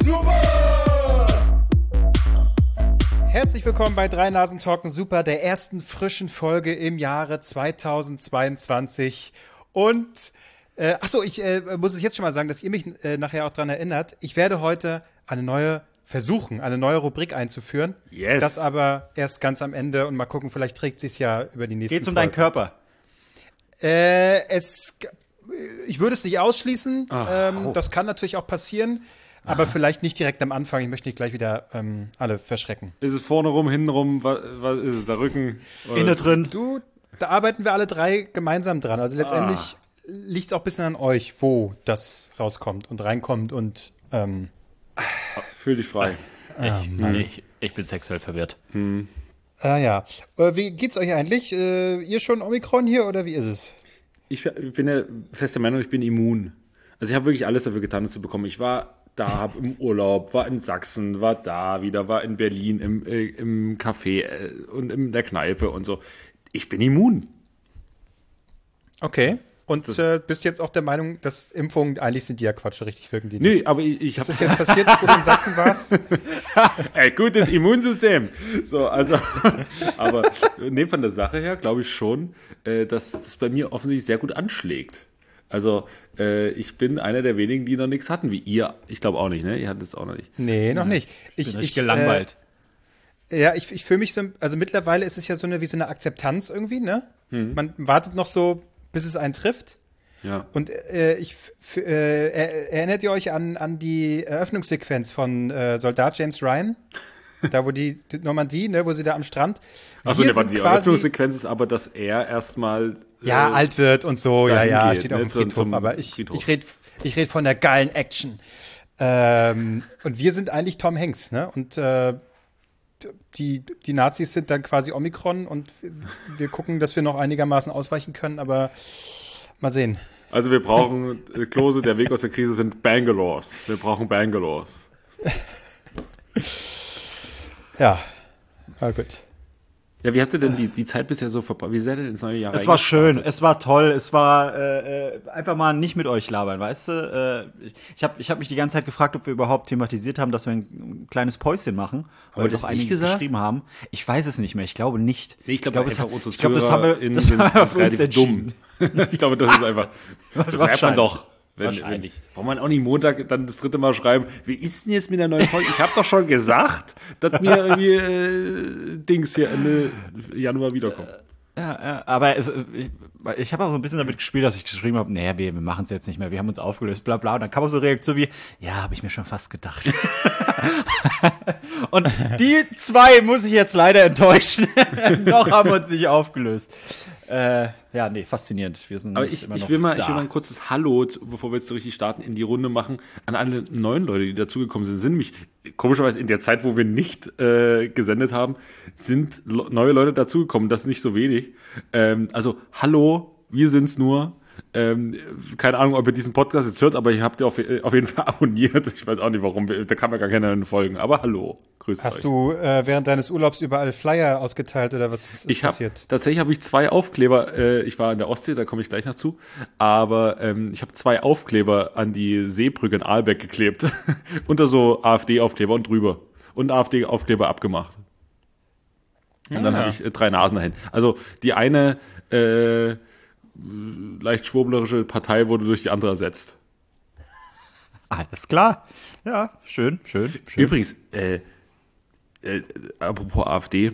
Super! Herzlich willkommen bei Drei Nasen Talken Super, der ersten frischen Folge im Jahre 2022. Und, ich muss es jetzt schon mal sagen, dass ihr mich nachher auch daran erinnert. Ich werde heute eine neue Rubrik einzuführen. Yes. Das aber erst ganz am Ende und mal gucken, vielleicht trägt sich's ja über die nächsten Geht's um deinen Körper? Ich würde es nicht ausschließen. Das kann natürlich auch passieren. Aber vielleicht nicht direkt am Anfang. Ich möchte nicht gleich wieder alle verschrecken. Ist es vorne rum, hinten rum? Was ist es? Der Rücken? Innen drin? Da arbeiten wir alle drei gemeinsam dran. Also letztendlich liegt es auch ein bisschen an euch, wo das rauskommt und reinkommt. Und fühl dich frei. Ich bin sexuell verwirrt. Ja. Wie geht's euch eigentlich? Ihr schon Omikron hier oder wie ist es? Ich bin der feste Meinung, ich bin immun. Also ich habe wirklich alles dafür getan, das zu bekommen. Ich war da, hab im Urlaub, war in Sachsen, war da wieder, war in Berlin im Café und in der Kneipe und so. Ich bin immun. Okay. Und bist jetzt auch der Meinung, dass Impfungen, eigentlich sind die ja Quatsch, richtig wirken die nicht? Nee, aber ich habe... Was ist jetzt passiert, wo du in Sachsen warst? Gutes Immunsystem. So, also, aber von der Sache her glaube ich schon, dass es bei mir offensichtlich sehr gut anschlägt. Also, ich bin einer der wenigen, die noch nichts hatten, wie ihr. Ich glaube auch nicht, ne? Ihr hattet es auch noch nicht. Nee, noch nicht. Ich bin gelangweilt. Ich fühle mich so, also mittlerweile ist es ja wie so eine Akzeptanz irgendwie, ne? Man wartet noch so, bis es einen trifft. Ja. Und erinnert ihr euch an die Eröffnungssequenz von Soldat James Ryan? Da, wo die Normandie, ne, wo sie da am Strand. Achso, die Eröffnungssequenz ist aber, dass er erstmal alt wird und so, geht, steht auf dem Friedhof. Aber ich red von der geilen Action. Und wir sind eigentlich Tom Hanks, ne? Und die Nazis sind dann quasi Omikron und wir gucken, dass wir noch einigermaßen ausweichen können, aber mal sehen. Also wir brauchen, Klose, der Weg aus der Krise sind Bangalores. Wir brauchen Bangalores. Ja, gut. Ja, wie habt ihr denn die Zeit bisher so verbracht? Wie seid ihr ins neue Jahr Es war schön, es war toll, es war einfach mal nicht mit euch labern, weißt du? Ich hab mich die ganze Zeit gefragt, ob wir überhaupt thematisiert haben, dass wir ein kleines Päuschen machen, weil das doch nicht einige gesagt? geschrieben haben. Ich weiß es nicht mehr, ich glaube nicht. Nee, ich glaube, das haben wir das sind relativ dumm. Ich glaube, das ist einfach, das merkt man doch. Wahrscheinlich. Braucht man auch nicht Montag dann das 3. Mal schreiben, wie ist denn jetzt mit der neuen Folge? Ich habe doch schon gesagt, dass mir irgendwie Dings hier Ende Januar wiederkommen. Ja, aber ich habe auch so ein bisschen damit gespielt, dass ich geschrieben habe, naja, wir machen es jetzt nicht mehr, wir haben uns aufgelöst, bla bla. Und dann kam auch so eine Reaktion wie, ja, habe ich mir schon fast gedacht. Und die zwei muss ich jetzt leider enttäuschen. Noch haben wir uns nicht aufgelöst. Faszinierend. Wir sind aber ich will mal ein kurzes Hallo, bevor wir jetzt so richtig starten, in die Runde machen, an alle neuen Leute, die dazugekommen sind. Sind nämlich, komischerweise in der Zeit, wo wir nicht gesendet haben, sind neue Leute dazugekommen. Das ist nicht so wenig. Also, hallo, wir sind's nur. Keine Ahnung, ob ihr diesen Podcast jetzt hört, aber ihr habt ja auf jeden Fall abonniert. Ich weiß auch nicht, warum. Da kann man gar keine folgen. Aber hallo, grüß euch. Hast du während deines Urlaubs überall Flyer ausgeteilt oder was ist passiert? Tatsächlich habe ich 2 Aufkleber. Ich war in der Ostsee, da komme ich gleich noch zu. Aber ich habe 2 Aufkleber an die Seebrücke in Aalbeck geklebt. Unter so AfD-Aufkleber und drüber. Und AfD-Aufkleber abgemacht. Und dann habe ich 3 Nasen dahin. Also die eine leicht schwurblerische Partei wurde durch die andere ersetzt. Alles klar. Ja, schön. Übrigens, apropos AfD,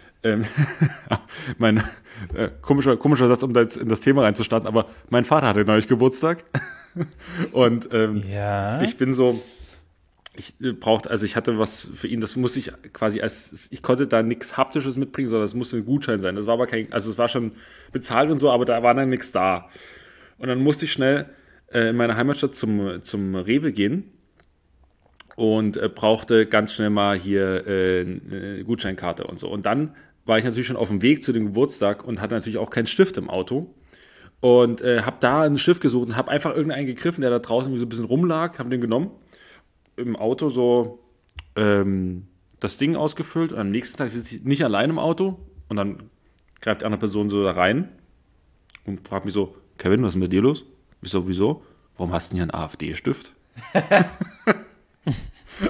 mein komischer Satz, um da jetzt in das Thema reinzustarten, aber mein Vater hatte neulich Geburtstag und ich bin so, ich hatte was für ihn, das musste ich quasi ich konnte da nichts Haptisches mitbringen, sondern es musste ein Gutschein sein. Das war aber es war schon bezahlt und so, aber da war dann nichts da. Und dann musste ich schnell in meine Heimatstadt zum Rewe gehen und brauchte ganz schnell mal hier eine Gutscheinkarte und so. Und dann war ich natürlich schon auf dem Weg zu dem Geburtstag und hatte natürlich auch keinen Stift im Auto. Und habe da einen Stift gesucht und habe einfach irgendeinen gegriffen, der da draußen so ein bisschen rumlag, habe den genommen, im Auto so das Ding ausgefüllt und am nächsten Tag sitze ich nicht allein im Auto und dann greift die andere Person so da rein und fragt mich so, Kevin, was ist denn mit dir los? Ich so, wieso? Warum hast du denn hier einen AfD-Stift?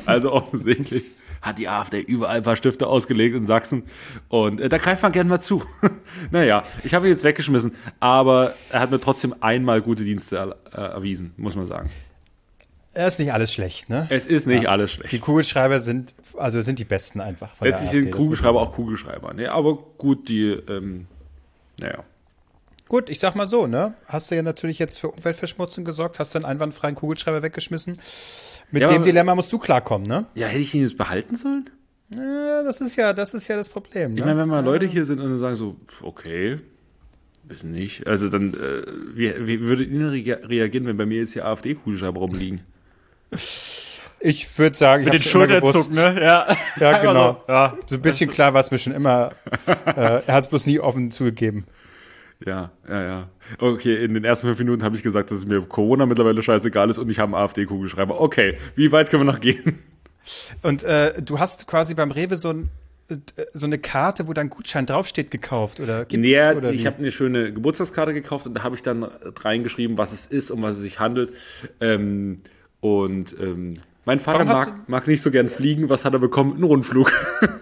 Also offensichtlich hat die AfD überall ein paar Stifte ausgelegt in Sachsen. Und da greift man gerne mal zu. Naja, ich habe ihn jetzt weggeschmissen, aber er hat mir trotzdem einmal gute Dienste erwiesen, muss man sagen. Es ist nicht alles schlecht, ne? Es ist nicht alles schlecht. Die Kugelschreiber sind die besten einfach. Letztlich sind Kugelschreiber auch Kugelschreiber. Ne? Aber gut, naja. Gut, ich sag mal so, ne? Hast du ja natürlich jetzt für Umweltverschmutzung gesorgt, hast du einen einwandfreien Kugelschreiber weggeschmissen. Mit dem Dilemma musst du klarkommen, ne? Ja, hätte ich ihn jetzt behalten sollen? Das ist ja das Problem, ne? Ich meine, wenn mal Leute hier sind und sagen so, okay, wissen nicht. Also dann, wie würde Ihnen reagieren, wenn bei mir jetzt hier AfD-Kugelschreiber rumliegen? Ich würde sagen, mit den Schulterzug, ne? Ja, genau. So, ja. So ein bisschen klar war es mir schon immer. Er hat es bloß nie offen zugegeben. Ja. Okay, in den ersten 5 Minuten habe ich gesagt, dass es mir Corona mittlerweile scheißegal ist und ich habe einen AfD-Kugelschreiber. Okay, wie weit können wir noch gehen? Und du hast quasi beim Rewe so eine Karte, wo dein Gutschein draufsteht, gekauft, oder? Oder ich habe eine schöne Geburtstagskarte gekauft und da habe ich dann reingeschrieben, was es ist, um was es sich handelt. Mein Vater mag nicht so gern fliegen. Was hat er bekommen? Einen Rundflug.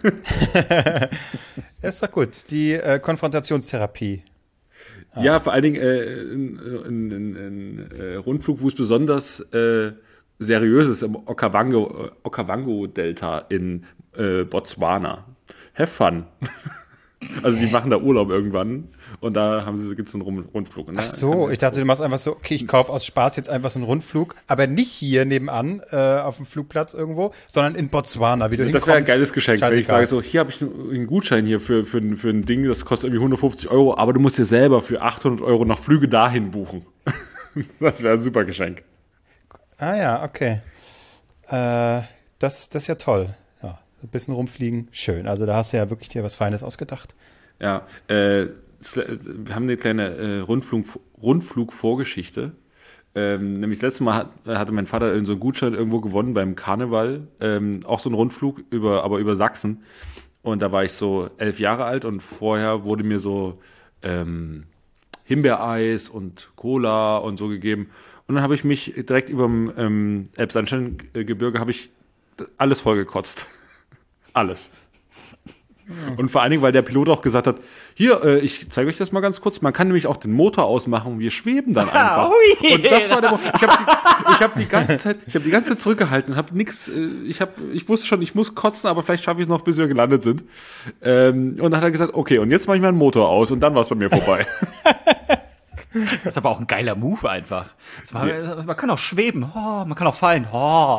Das ist doch gut. Die Konfrontationstherapie. Ja, vor allen Dingen ein Rundflug, wo es besonders seriös ist, im Okavango-Delta in Botswana. Have fun. Also die machen da Urlaub irgendwann und da gibt's so einen Rundflug. Ne? Ach so, ich dachte, du machst einfach so, okay, ich kaufe aus Spaß jetzt einfach so einen Rundflug, aber nicht hier nebenan auf dem Flugplatz irgendwo, sondern in Botswana, wie du hinkommst. Das wäre ein geiles Geschenk, wenn ich scheißegal. sage so, hier habe ich einen Gutschein hier für ein Ding, das kostet irgendwie 150 €, aber du musst dir selber für 800 € noch Flüge dahin buchen. Das wäre ein super Geschenk. Ah ja, okay. Das ist ja toll. Ja, ein bisschen rumfliegen, schön. Also da hast du ja wirklich dir was Feines ausgedacht. Ja, wir haben eine kleine Rundflug-Vorgeschichte. Nämlich das letzte Mal hatte mein Vater so einen Gutschein irgendwo gewonnen beim Karneval. Auch so ein Rundflug aber über Sachsen. Und da war ich so 11 Jahre alt und vorher wurde mir so Himbeereis und Cola und so gegeben. Und dann habe ich mich direkt überm Elbsandsteingebirge habe ich alles vollgekotzt. Alles. Und vor allen Dingen, weil der Pilot auch gesagt hat, hier, ich zeige euch das mal ganz kurz, man kann nämlich auch den Motor ausmachen und wir schweben dann einfach. Und das war der ich habe die ganze Zeit zurückgehalten und habe nichts, ich wusste schon, ich muss kotzen, aber vielleicht schaffe ich es noch, bis wir gelandet sind. Und dann hat er gesagt, okay, und jetzt mache ich meinen Motor aus und dann war es bei mir vorbei. Das ist aber auch ein geiler Move einfach. Man kann auch schweben, man kann auch fallen.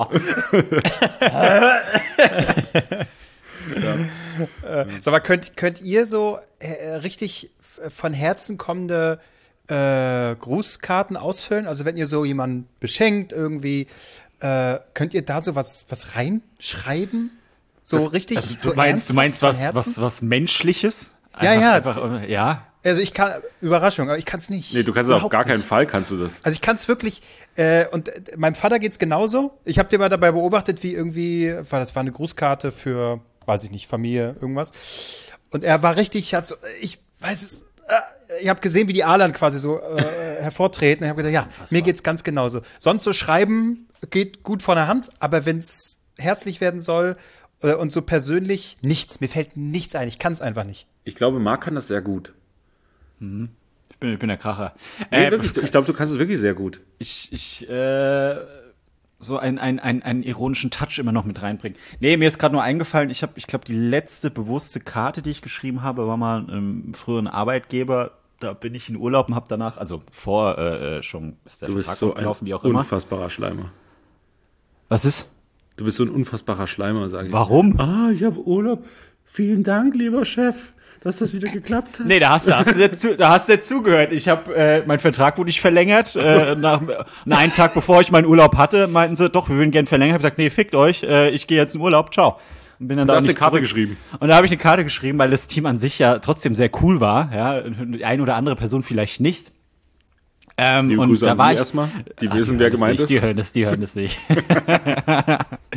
Sag mal, könnt ihr so richtig von Herzen kommende Grußkarten ausfüllen? Also wenn ihr so jemanden beschenkt irgendwie, könnt ihr da so was reinschreiben? So richtig, also so du meinst was Menschliches? Ja. Ja. Also ich kann, Überraschung, aber ich kann es nicht. Nee, du kannst es auf gar keinen Fall, kannst du das. Also ich kann es wirklich, und meinem Vater geht's genauso. Ich habe den mal dabei beobachtet, wie irgendwie, das war eine Grußkarte für, weiß ich nicht, Familie, irgendwas. Und er war richtig, ich weiß es, ich habe gesehen, wie die Adern quasi so hervortreten. Und ich habe gedacht, ja, mir geht's ganz genauso. Sonst so schreiben geht gut von der Hand, aber wenn's herzlich werden soll und so persönlich, nichts. Mir fällt nichts ein. Ich kann es einfach nicht. Ich glaube, Marc kann das sehr gut. Ich bin der Kracher. Nee, wirklich, ich glaube, du kannst es wirklich sehr gut. Ich so einen ironischen Touch immer noch mit reinbringen. Nee, mir ist gerade nur eingefallen, ich glaube, die letzte bewusste Karte, die ich geschrieben habe, war mal einem früheren Arbeitgeber. Da bin ich in Urlaub und habe danach, also schon ist der Vertrag ausgelaufen, wie auch immer. Du bist so ein unfassbarer Schleimer. Was ist? Du bist so ein unfassbarer Schleimer, sage ich. Warum? Ich habe Urlaub. Vielen Dank, lieber Chef, dass das wieder geklappt hat. Nee, da hast du dazugehört. Ich habe, mein Vertrag wurde nicht verlängert. Nach einen Tag, bevor ich meinen Urlaub hatte, meinten sie, doch, wir würden gerne verlängern. Ich habe gesagt, nee, fickt euch, ich gehe jetzt in Urlaub, ciao. Und bin dann da da hast du eine Karte geschrieben. Und da habe ich eine Karte geschrieben, weil das Team an sich ja trotzdem sehr cool war. Ja, die eine oder andere Person vielleicht nicht. Liebe und Grüße da an war die ich erstmal. Die wissen, wer gemeint ist. Die hören das nicht.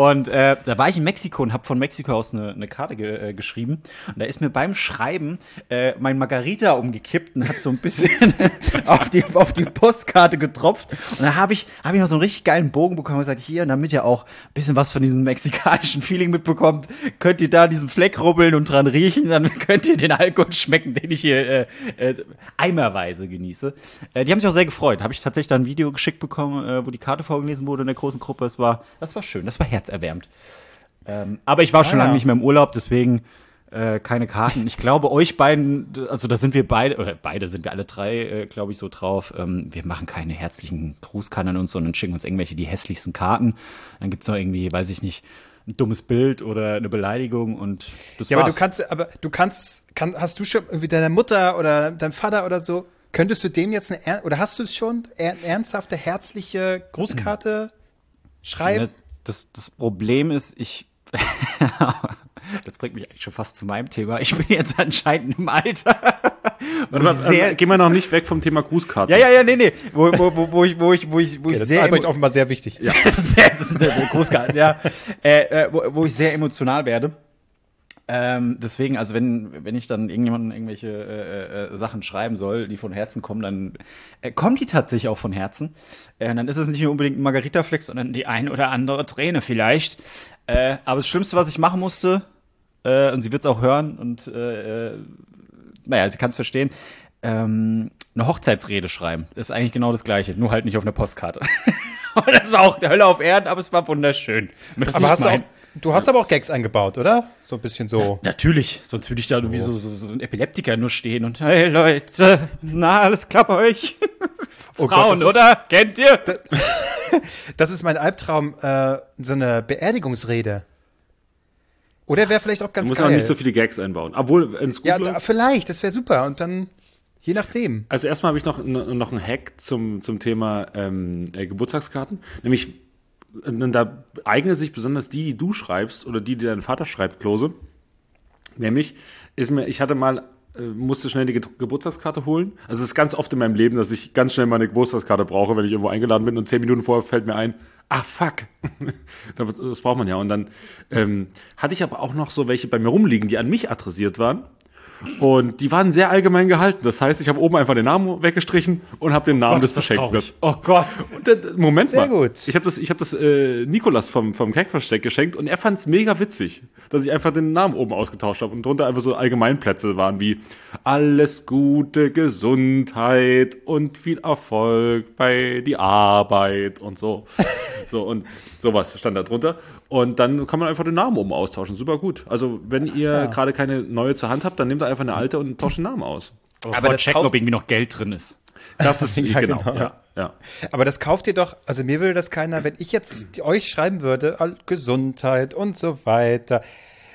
Und da war ich in Mexiko und habe von Mexiko aus eine Karte geschrieben. Und da ist mir beim Schreiben mein Margarita umgekippt und hat so ein bisschen auf die Postkarte getropft. Und da habe ich noch so einen richtig geilen Bogen bekommen und gesagt, hier, damit ihr auch ein bisschen was von diesem mexikanischen Feeling mitbekommt, könnt ihr da diesen Fleck rubbeln und dran riechen, dann könnt ihr den Alkohol schmecken, den ich hier eimerweise genieße. Die haben sich auch sehr gefreut. Habe ich tatsächlich da ein Video geschickt bekommen, wo die Karte vorgelesen wurde in der großen Gruppe. Das war schön, das war herzerwärmend. Aber ich war schon lange nicht mehr im Urlaub, deswegen keine Karten. Ich glaube, euch beiden, also da sind wir beide, oder beide sind wir alle drei, glaube ich, so drauf. Wir machen keine herzlichen Grußkarten an uns, sondern schicken uns irgendwelche die hässlichsten Karten. Dann gibt's noch irgendwie, weiß ich nicht, ein dummes Bild oder eine Beleidigung und das war's. Hast du schon irgendwie deiner Mutter oder deinem Vater oder so, könntest du dem jetzt oder hast du es schon, eine ernsthafte, herzliche Grußkarte schreiben? Das Problem ist, das bringt mich eigentlich schon fast zu meinem Thema. Ich bin jetzt anscheinend im Alter. Gehen wir noch nicht weg vom Thema Grußkarten. Nee. Wo ich das ist Albrecht offenbar sehr wichtig. Ja. Das ist Grußkarten, ja. Wo ich sehr emotional werde. Deswegen, also wenn ich dann irgendjemandem irgendwelche Sachen schreiben soll, die von Herzen kommen, dann kommen die tatsächlich auch von Herzen. Dann ist es nicht nur unbedingt ein Margarita-Flex, sondern die ein oder andere Träne vielleicht. Aber das Schlimmste, was ich machen musste, und sie wird es auch hören und sie kann es verstehen, eine Hochzeitsrede schreiben. Das ist eigentlich genau das Gleiche, nur halt nicht auf einer Postkarte. Und das war auch der Hölle auf Erden, aber es war wunderschön. Du hast aber auch Gags eingebaut, oder? So ein bisschen so. Ja, natürlich, sonst würde ich da wie so ein Epileptiker nur stehen und hey Leute, na, alles klar bei euch? Oh Frauen, Gott, oder? Kennt ihr? Das ist mein Albtraum, so eine Beerdigungsrede. Oder wäre vielleicht auch ganz geil. Du musst auch nicht so viele Gags einbauen. Obwohl, wenn es gut läuft. Vielleicht, das wäre super. Und dann, je nachdem. Also erstmal habe ich noch einen Hack zum Thema Geburtstagskarten. Nämlich, da eignen sich besonders die du schreibst oder die dein Vater schreibt, Klose. Nämlich, ich hatte mal, musste schnell die Geburtstagskarte holen. Also es ist ganz oft in meinem Leben, dass ich ganz schnell mal eine Geburtstagskarte brauche, wenn ich irgendwo eingeladen bin und 10 Minuten vorher fällt mir ein, fuck, das braucht man ja. Und dann hatte ich aber auch noch so welche bei mir rumliegen, die an mich adressiert waren. Und die waren sehr allgemein gehalten. Das heißt, ich habe oben einfach den Namen weggestrichen und habe den Namen des Beschenkten. Oh Gott. Und, Moment sehr mal. Gut. Ich hab das Nikolas vom Keckversteck geschenkt und er fand es mega witzig, dass ich einfach den Namen oben ausgetauscht habe und drunter einfach so Allgemeinplätze waren wie alles Gute, Gesundheit und viel Erfolg bei die Arbeit und so. So und sowas stand da drunter. Und dann kann man einfach den Namen oben austauschen. Super gut. Also, wenn ihr gerade keine neue zur Hand habt, dann nehmt ihr einfach eine alte und tauscht den Namen aus. Aber das checken, ob irgendwie noch Geld drin ist. Das ist genau. Ja. Aber das kauft ihr doch, also mir würde das keiner, wenn ich jetzt euch schreiben würde, Gesundheit und so weiter,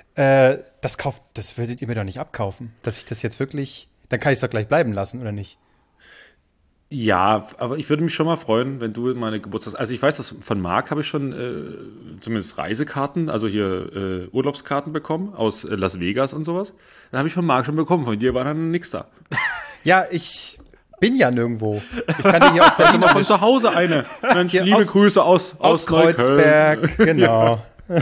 das würdet ihr mir doch nicht abkaufen. Dass ich das jetzt wirklich, dann kann ich es doch gleich bleiben lassen, oder nicht? Ja, aber ich würde mich schon mal freuen, wenn du meine also ich weiß, dass von Marc habe ich schon zumindest Reisekarten, also hier Urlaubskarten bekommen aus Las Vegas und sowas. Da habe ich von Marc schon bekommen, von dir war dann nix da. Ja, ich bin ja nirgendwo. Ich kann dir hier aus Berlin von zu Hause eine. Mensch, liebe Grüße aus Kreuzberg, genau.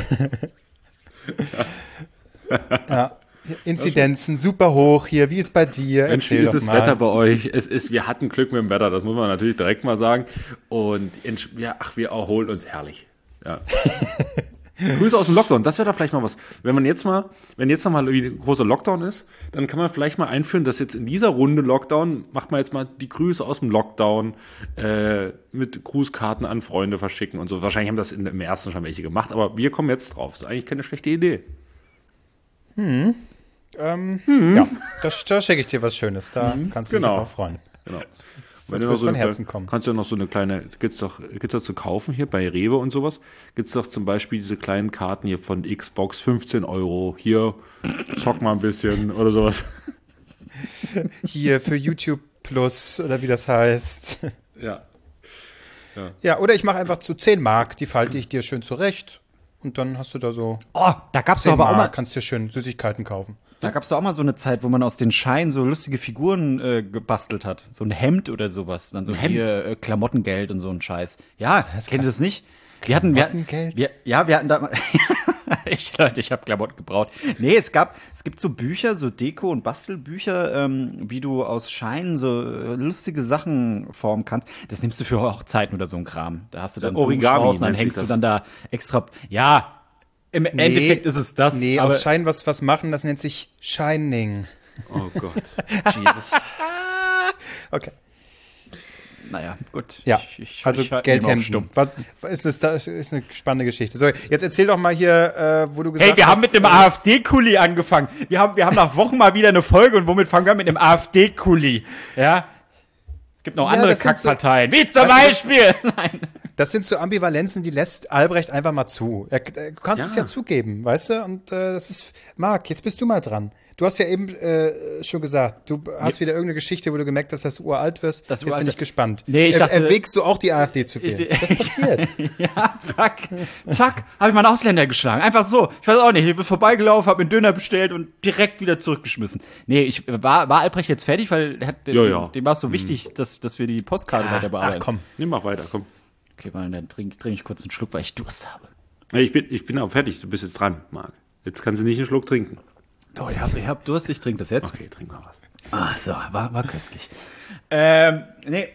Ja. Inzidenzen super hoch hier. Wie ist bei dir? Mensch, wie ist das Wetter bei euch? Wir hatten Glück mit dem Wetter, das muss man natürlich direkt mal sagen. Und wir erholen uns herrlich. Ja. Grüße aus dem Lockdown, das wäre doch vielleicht mal was. Wenn jetzt noch mal ein großer Lockdown ist, dann kann man vielleicht mal einführen, dass jetzt in dieser Runde Lockdown, macht man jetzt mal die Grüße aus dem Lockdown mit Grußkarten an Freunde verschicken und so. Wahrscheinlich haben das im ersten schon welche gemacht, aber wir kommen jetzt drauf. Das ist eigentlich keine schlechte Idee. Ja, da schicke ich dir was Schönes. Da kannst du dich drauf freuen. Genau. Was wird von Herzen kommen. Kannst du ja noch so eine kleine, gibt's doch zu kaufen hier bei Rewe und sowas. Gibt's doch zum Beispiel diese kleinen Karten hier von Xbox, 15 €. Hier, zock mal ein bisschen oder sowas. Hier für YouTube Plus oder wie das heißt. Ja. Ja, oder ich mache einfach zu 10 Mark, die falte ich dir schön zurecht. Und dann hast du da so. Oh, da gab's doch aber auch mal. Kannst dir schön Süßigkeiten kaufen. Da gab's doch auch mal so eine Zeit, wo man aus den Scheinen so lustige Figuren gebastelt hat. So ein Hemd oder sowas. Dann so hier Klamottengeld und so ein Scheiß. Ja, kennt ihr das nicht? Wir hatten da Leute, ich habe Klamotten gebraucht. Nee, es gibt so Bücher, so Deko- und Bastelbücher, wie du aus Scheinen so lustige Sachen formen kannst. Das nimmst du für Hochzeiten oder so ein Kram. Da hast du dann Origami, dann hängst du dann da extra. Ja, im Endeffekt ist es das. Nee, aus Schein was machen, das nennt sich Shining. Oh Gott. Jesus. Okay. Naja, gut. Ja, also Geldhemden. Was ist eine spannende Geschichte. So, jetzt erzähl doch mal hier, wo du gesagt hast. Hey, wir haben mit dem AfD-Kuli angefangen. Wir haben nach Wochen mal wieder eine Folge und womit fangen wir mit dem AfD-Kuli? Ja? Es gibt noch andere Kackparteien, wie zum Beispiel. Nein. Das sind so Ambivalenzen, die lässt Albrecht einfach mal zu. Du kannst es ja zugeben, weißt du? Und das ist, Marc, jetzt bist du mal dran. Du hast ja eben schon gesagt, du hast wieder irgendeine Geschichte, wo du gemerkt hast, dass du uralt wirst. Jetzt bin ich gespannt. Nee, ich dachte, erwägst du auch die AfD zu wählen? Das passiert. Ja, zack, habe ich mal einen Ausländer geschlagen. Einfach so. Ich weiß auch nicht, ich bin vorbeigelaufen, habe mir einen Döner bestellt und direkt wieder zurückgeschmissen. Nee, war Albrecht jetzt fertig, weil dem war es so wichtig, dass wir die Postkarte weiter bearbeiten. Ach komm, nimm mal weiter, komm. Okay, dann trinke ich kurz einen Schluck, weil ich Durst habe. Nee, ich bin auch fertig, du bist jetzt dran, Marc. Jetzt kannst du nicht einen Schluck trinken. Doch, ich hab Durst, ich trinke das jetzt. Okay, trink mal was. Ach so, war köstlich. Nee.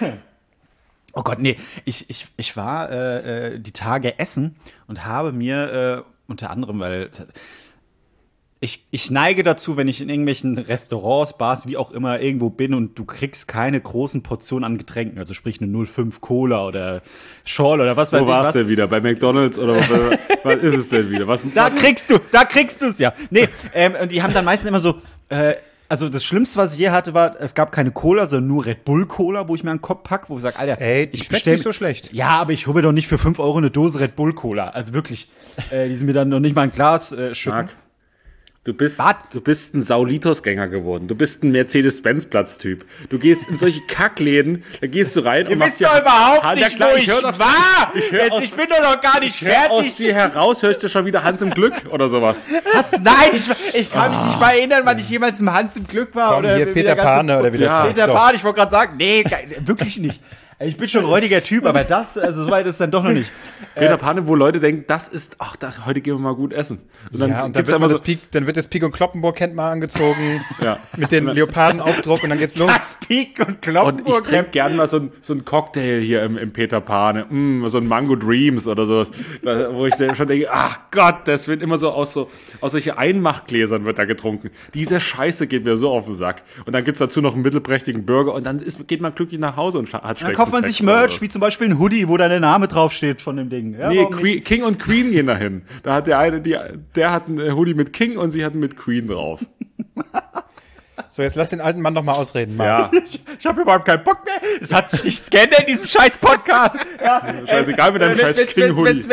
Oh Gott, nee. Ich war die Tage essen und habe mir unter anderem, weil ich neige dazu, wenn ich in irgendwelchen Restaurants, Bars, wie auch immer, irgendwo bin und du kriegst keine großen Portionen an Getränken, also sprich eine 0,5 Cola oder Schorl oder was weiß ich was. Wo warst du denn wieder? Bei McDonald's oder was ist es denn wieder? Da kriegst du es ja. Nee, und die haben dann meistens immer so, also das Schlimmste, was ich je hatte, war, es gab keine Cola, sondern nur Red Bull Cola, wo ich mir einen Kopf pack, wo ich sage, Alter, die schmeckt nicht so schlecht. Ja, aber ich hole mir doch nicht für 5 Euro eine Dose Red Bull Cola. Also wirklich, die sind mir dann noch nicht mal ein Glas schütten. Du bist ein Saulitos-Gänger geworden. Du bist ein Mercedes-Benz-Platz-Typ. Du gehst in solche Kackläden, da gehst du rein und machst ja... Ihr wisst doch überhaupt nicht, klar, wo ich war! Ich bin doch noch gar nicht fertig. Aus dir heraus hörst du schon wieder Hans im Glück oder sowas. Was? Nein, ich kann mich nicht mal erinnern, wann ich jemals im Hans im Glück war. Komm, oder hier Peter Pane oder wie das heißt. Peter Pane, ich wollte gerade sagen, nee, wirklich nicht. Ich bin schon ein räudiger Typ, aber so weit ist es dann doch noch nicht. Peter Pane, wo Leute denken, heute gehen wir mal gut essen. Und dann, dann wird das Pik und Kloppenburg Hemd mal angezogen, mit dem Leopardenaufdruck und dann geht's los. Das Pik und Kloppenburg. Und ich trinke gerne mal so ein Cocktail hier im Peter Pane, so ein Mango Dreams oder sowas, wo ich schon denke, ach Gott, das wird immer aus solchen Einmachgläsern wird da getrunken. Diese Scheiße geht mir so auf den Sack. Und dann gibt's dazu noch einen mittelprächtigen Burger und dann geht man glücklich nach Hause und hat schlecht. Dann kauft man sich Merch, wie zum Beispiel ein Hoodie, wo da der Name draufsteht von dem Ding. Ja, nee, King und Queen gehen dahin. Da hat der hat einen Hoodie mit King und sie hat mit Queen drauf. So, jetzt lass den alten Mann doch mal ausreden, Mann. Ja. Ich habe überhaupt keinen Bock mehr. Es hat sich nichts geändert in diesem scheiß Podcast. Ja, scheißegal mit deinem scheiß King-Hoodie.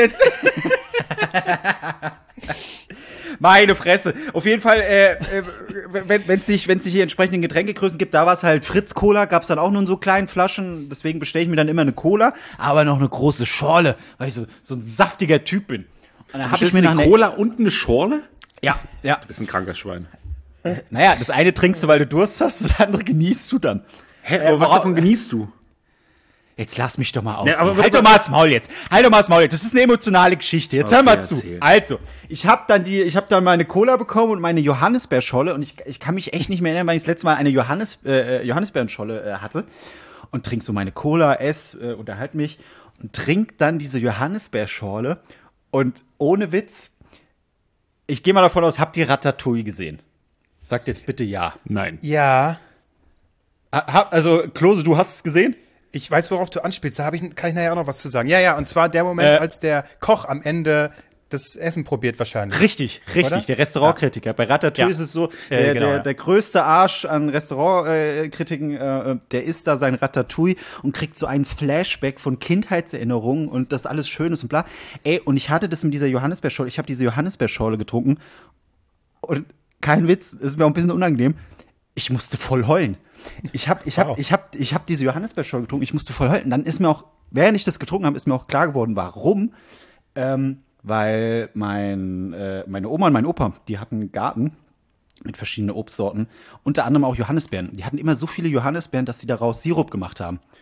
Meine Fresse. Auf jeden Fall, wenn es nicht hier entsprechende Getränkegrößen gibt, da war es halt Fritz-Cola, gab es dann auch nur in so kleinen Flaschen. Deswegen bestelle ich mir dann immer eine Cola, aber noch eine große Schorle, weil ich so ein saftiger Typ bin. Und dann habe ich mir eine Cola und eine Schorle? Ja. Du bist ein krankes Schwein. Naja, das eine trinkst du, weil du Durst hast, das andere genießt du dann. Hä, aber was davon genießt du? Jetzt lass mich doch mal aus. Halt doch mal das Maul jetzt. Das ist eine emotionale Geschichte. Jetzt hör mal zu. Erzähl. Also, ich hab dann meine Cola bekommen und meine Johannisbeerscholle und ich kann mich echt nicht mehr erinnern, weil ich das letzte Mal eine Johannisbeerenscholle hatte und trink so meine Cola, unterhalte mich und trink dann diese Johannisbeerschorle und ohne Witz, ich gehe mal davon aus, habt ihr Ratatouille gesehen? Sagt jetzt bitte ja. Nein. Ja. Also, Klose, du hast es gesehen? Ich weiß, worauf du anspielst. Da kann ich nachher auch noch was zu sagen. Ja, und zwar der Moment, als der Koch am Ende das Essen probiert wahrscheinlich. Richtig. Oder? Der Restaurantkritiker. Ja. Bei Ratatouille ist es so, der größte Arsch an Restaurantkritiken, der isst da sein Ratatouille und kriegt so einen Flashback von Kindheitserinnerungen und das alles schön ist und bla. Und ich hatte das mit dieser Johannisbeerschorle. Ich habe diese Johannisbeerschorle getrunken und kein Witz, es ist mir auch ein bisschen unangenehm. Ich musste voll heulen. Ich hab diese Johannisbeerschorle getrunken, ich musste voll heulen. Dann ist mir auch, während ich das getrunken habe, ist mir auch klar geworden, warum. Weil meine Oma und mein Opa, die hatten einen Garten mit verschiedenen Obstsorten, unter anderem auch Johannisbeeren. Die hatten immer so viele Johannisbeeren, dass sie daraus Sirup gemacht haben.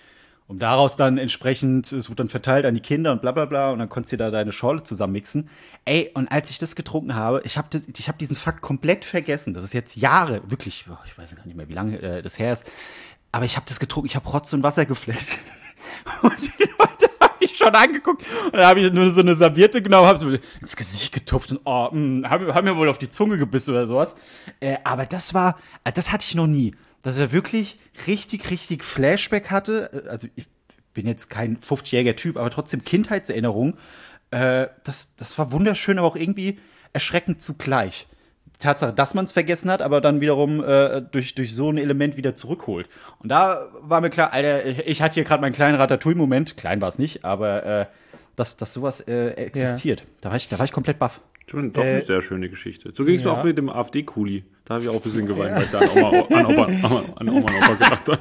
Um daraus dann entsprechend, es wird dann verteilt an die Kinder und bla bla bla und dann konntest du da deine Schorle zusammenmixen. Ey, und als ich das getrunken habe, ich hab diesen Fakt komplett vergessen. Das ist jetzt Jahre, wirklich, ich weiß gar nicht mehr, wie lange das her ist. Aber ich habe das getrunken, ich habe Rotz und Wasser geflasht. Und die Leute haben mich schon angeguckt. Und dann habe ich nur so eine Serviette genommen, habe so ins Gesicht getupft und haben mir wohl auf die Zunge gebissen oder sowas. Aber das hatte ich noch nie. Dass er wirklich richtig Flashback hatte. Also ich bin jetzt kein 50-jähriger Typ, aber trotzdem Kindheitserinnerung. Das war wunderschön, aber auch irgendwie erschreckend zugleich. Die Tatsache, dass man es vergessen hat, aber dann wiederum durch so ein Element wieder zurückholt. Und da war mir klar, Alter, ich hatte hier gerade meinen kleinen Ratatouille-Moment. Klein war es nicht, aber dass sowas existiert. Ja. Da war ich komplett baff. Schon doch eine sehr schöne Geschichte. So ging es mir auch mit dem AfD-Kuli. Da habe ich auch ein bisschen geweint, weil ich da an Oma und Opa gedacht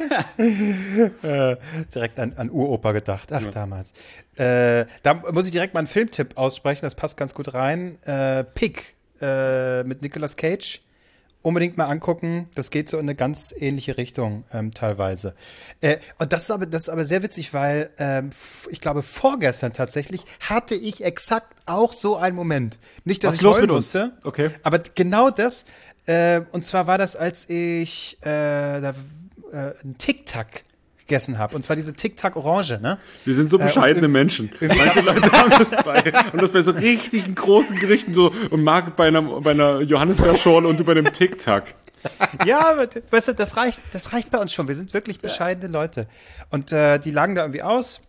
habe. Direkt an Uropa gedacht. Ach, ja. Damals. Da muss ich direkt mal einen Filmtipp aussprechen, das passt ganz gut rein. Pig mit Nicolas Cage. Unbedingt mal angucken. Das geht so in eine ganz ähnliche Richtung teilweise. Und das ist aber sehr witzig, weil ich glaube, vorgestern tatsächlich hatte ich exakt auch so einen Moment. Nicht, dass ich heulen musste, okay. Aber genau das. Und zwar war das, als ich einen Tic-Tac gegessen habe. Und zwar diese Tic-Tac-Orange, ne? Wir sind so bescheidene Menschen. Manche Leute haben das und das bei so richtigen großen Gerichten so und Marc bei einer Johannisbeerschorle und du bei einem Tic-Tac. Ja, weißt du, das reicht bei uns schon. Wir sind wirklich bescheidene Leute. Und die lagen da irgendwie aus.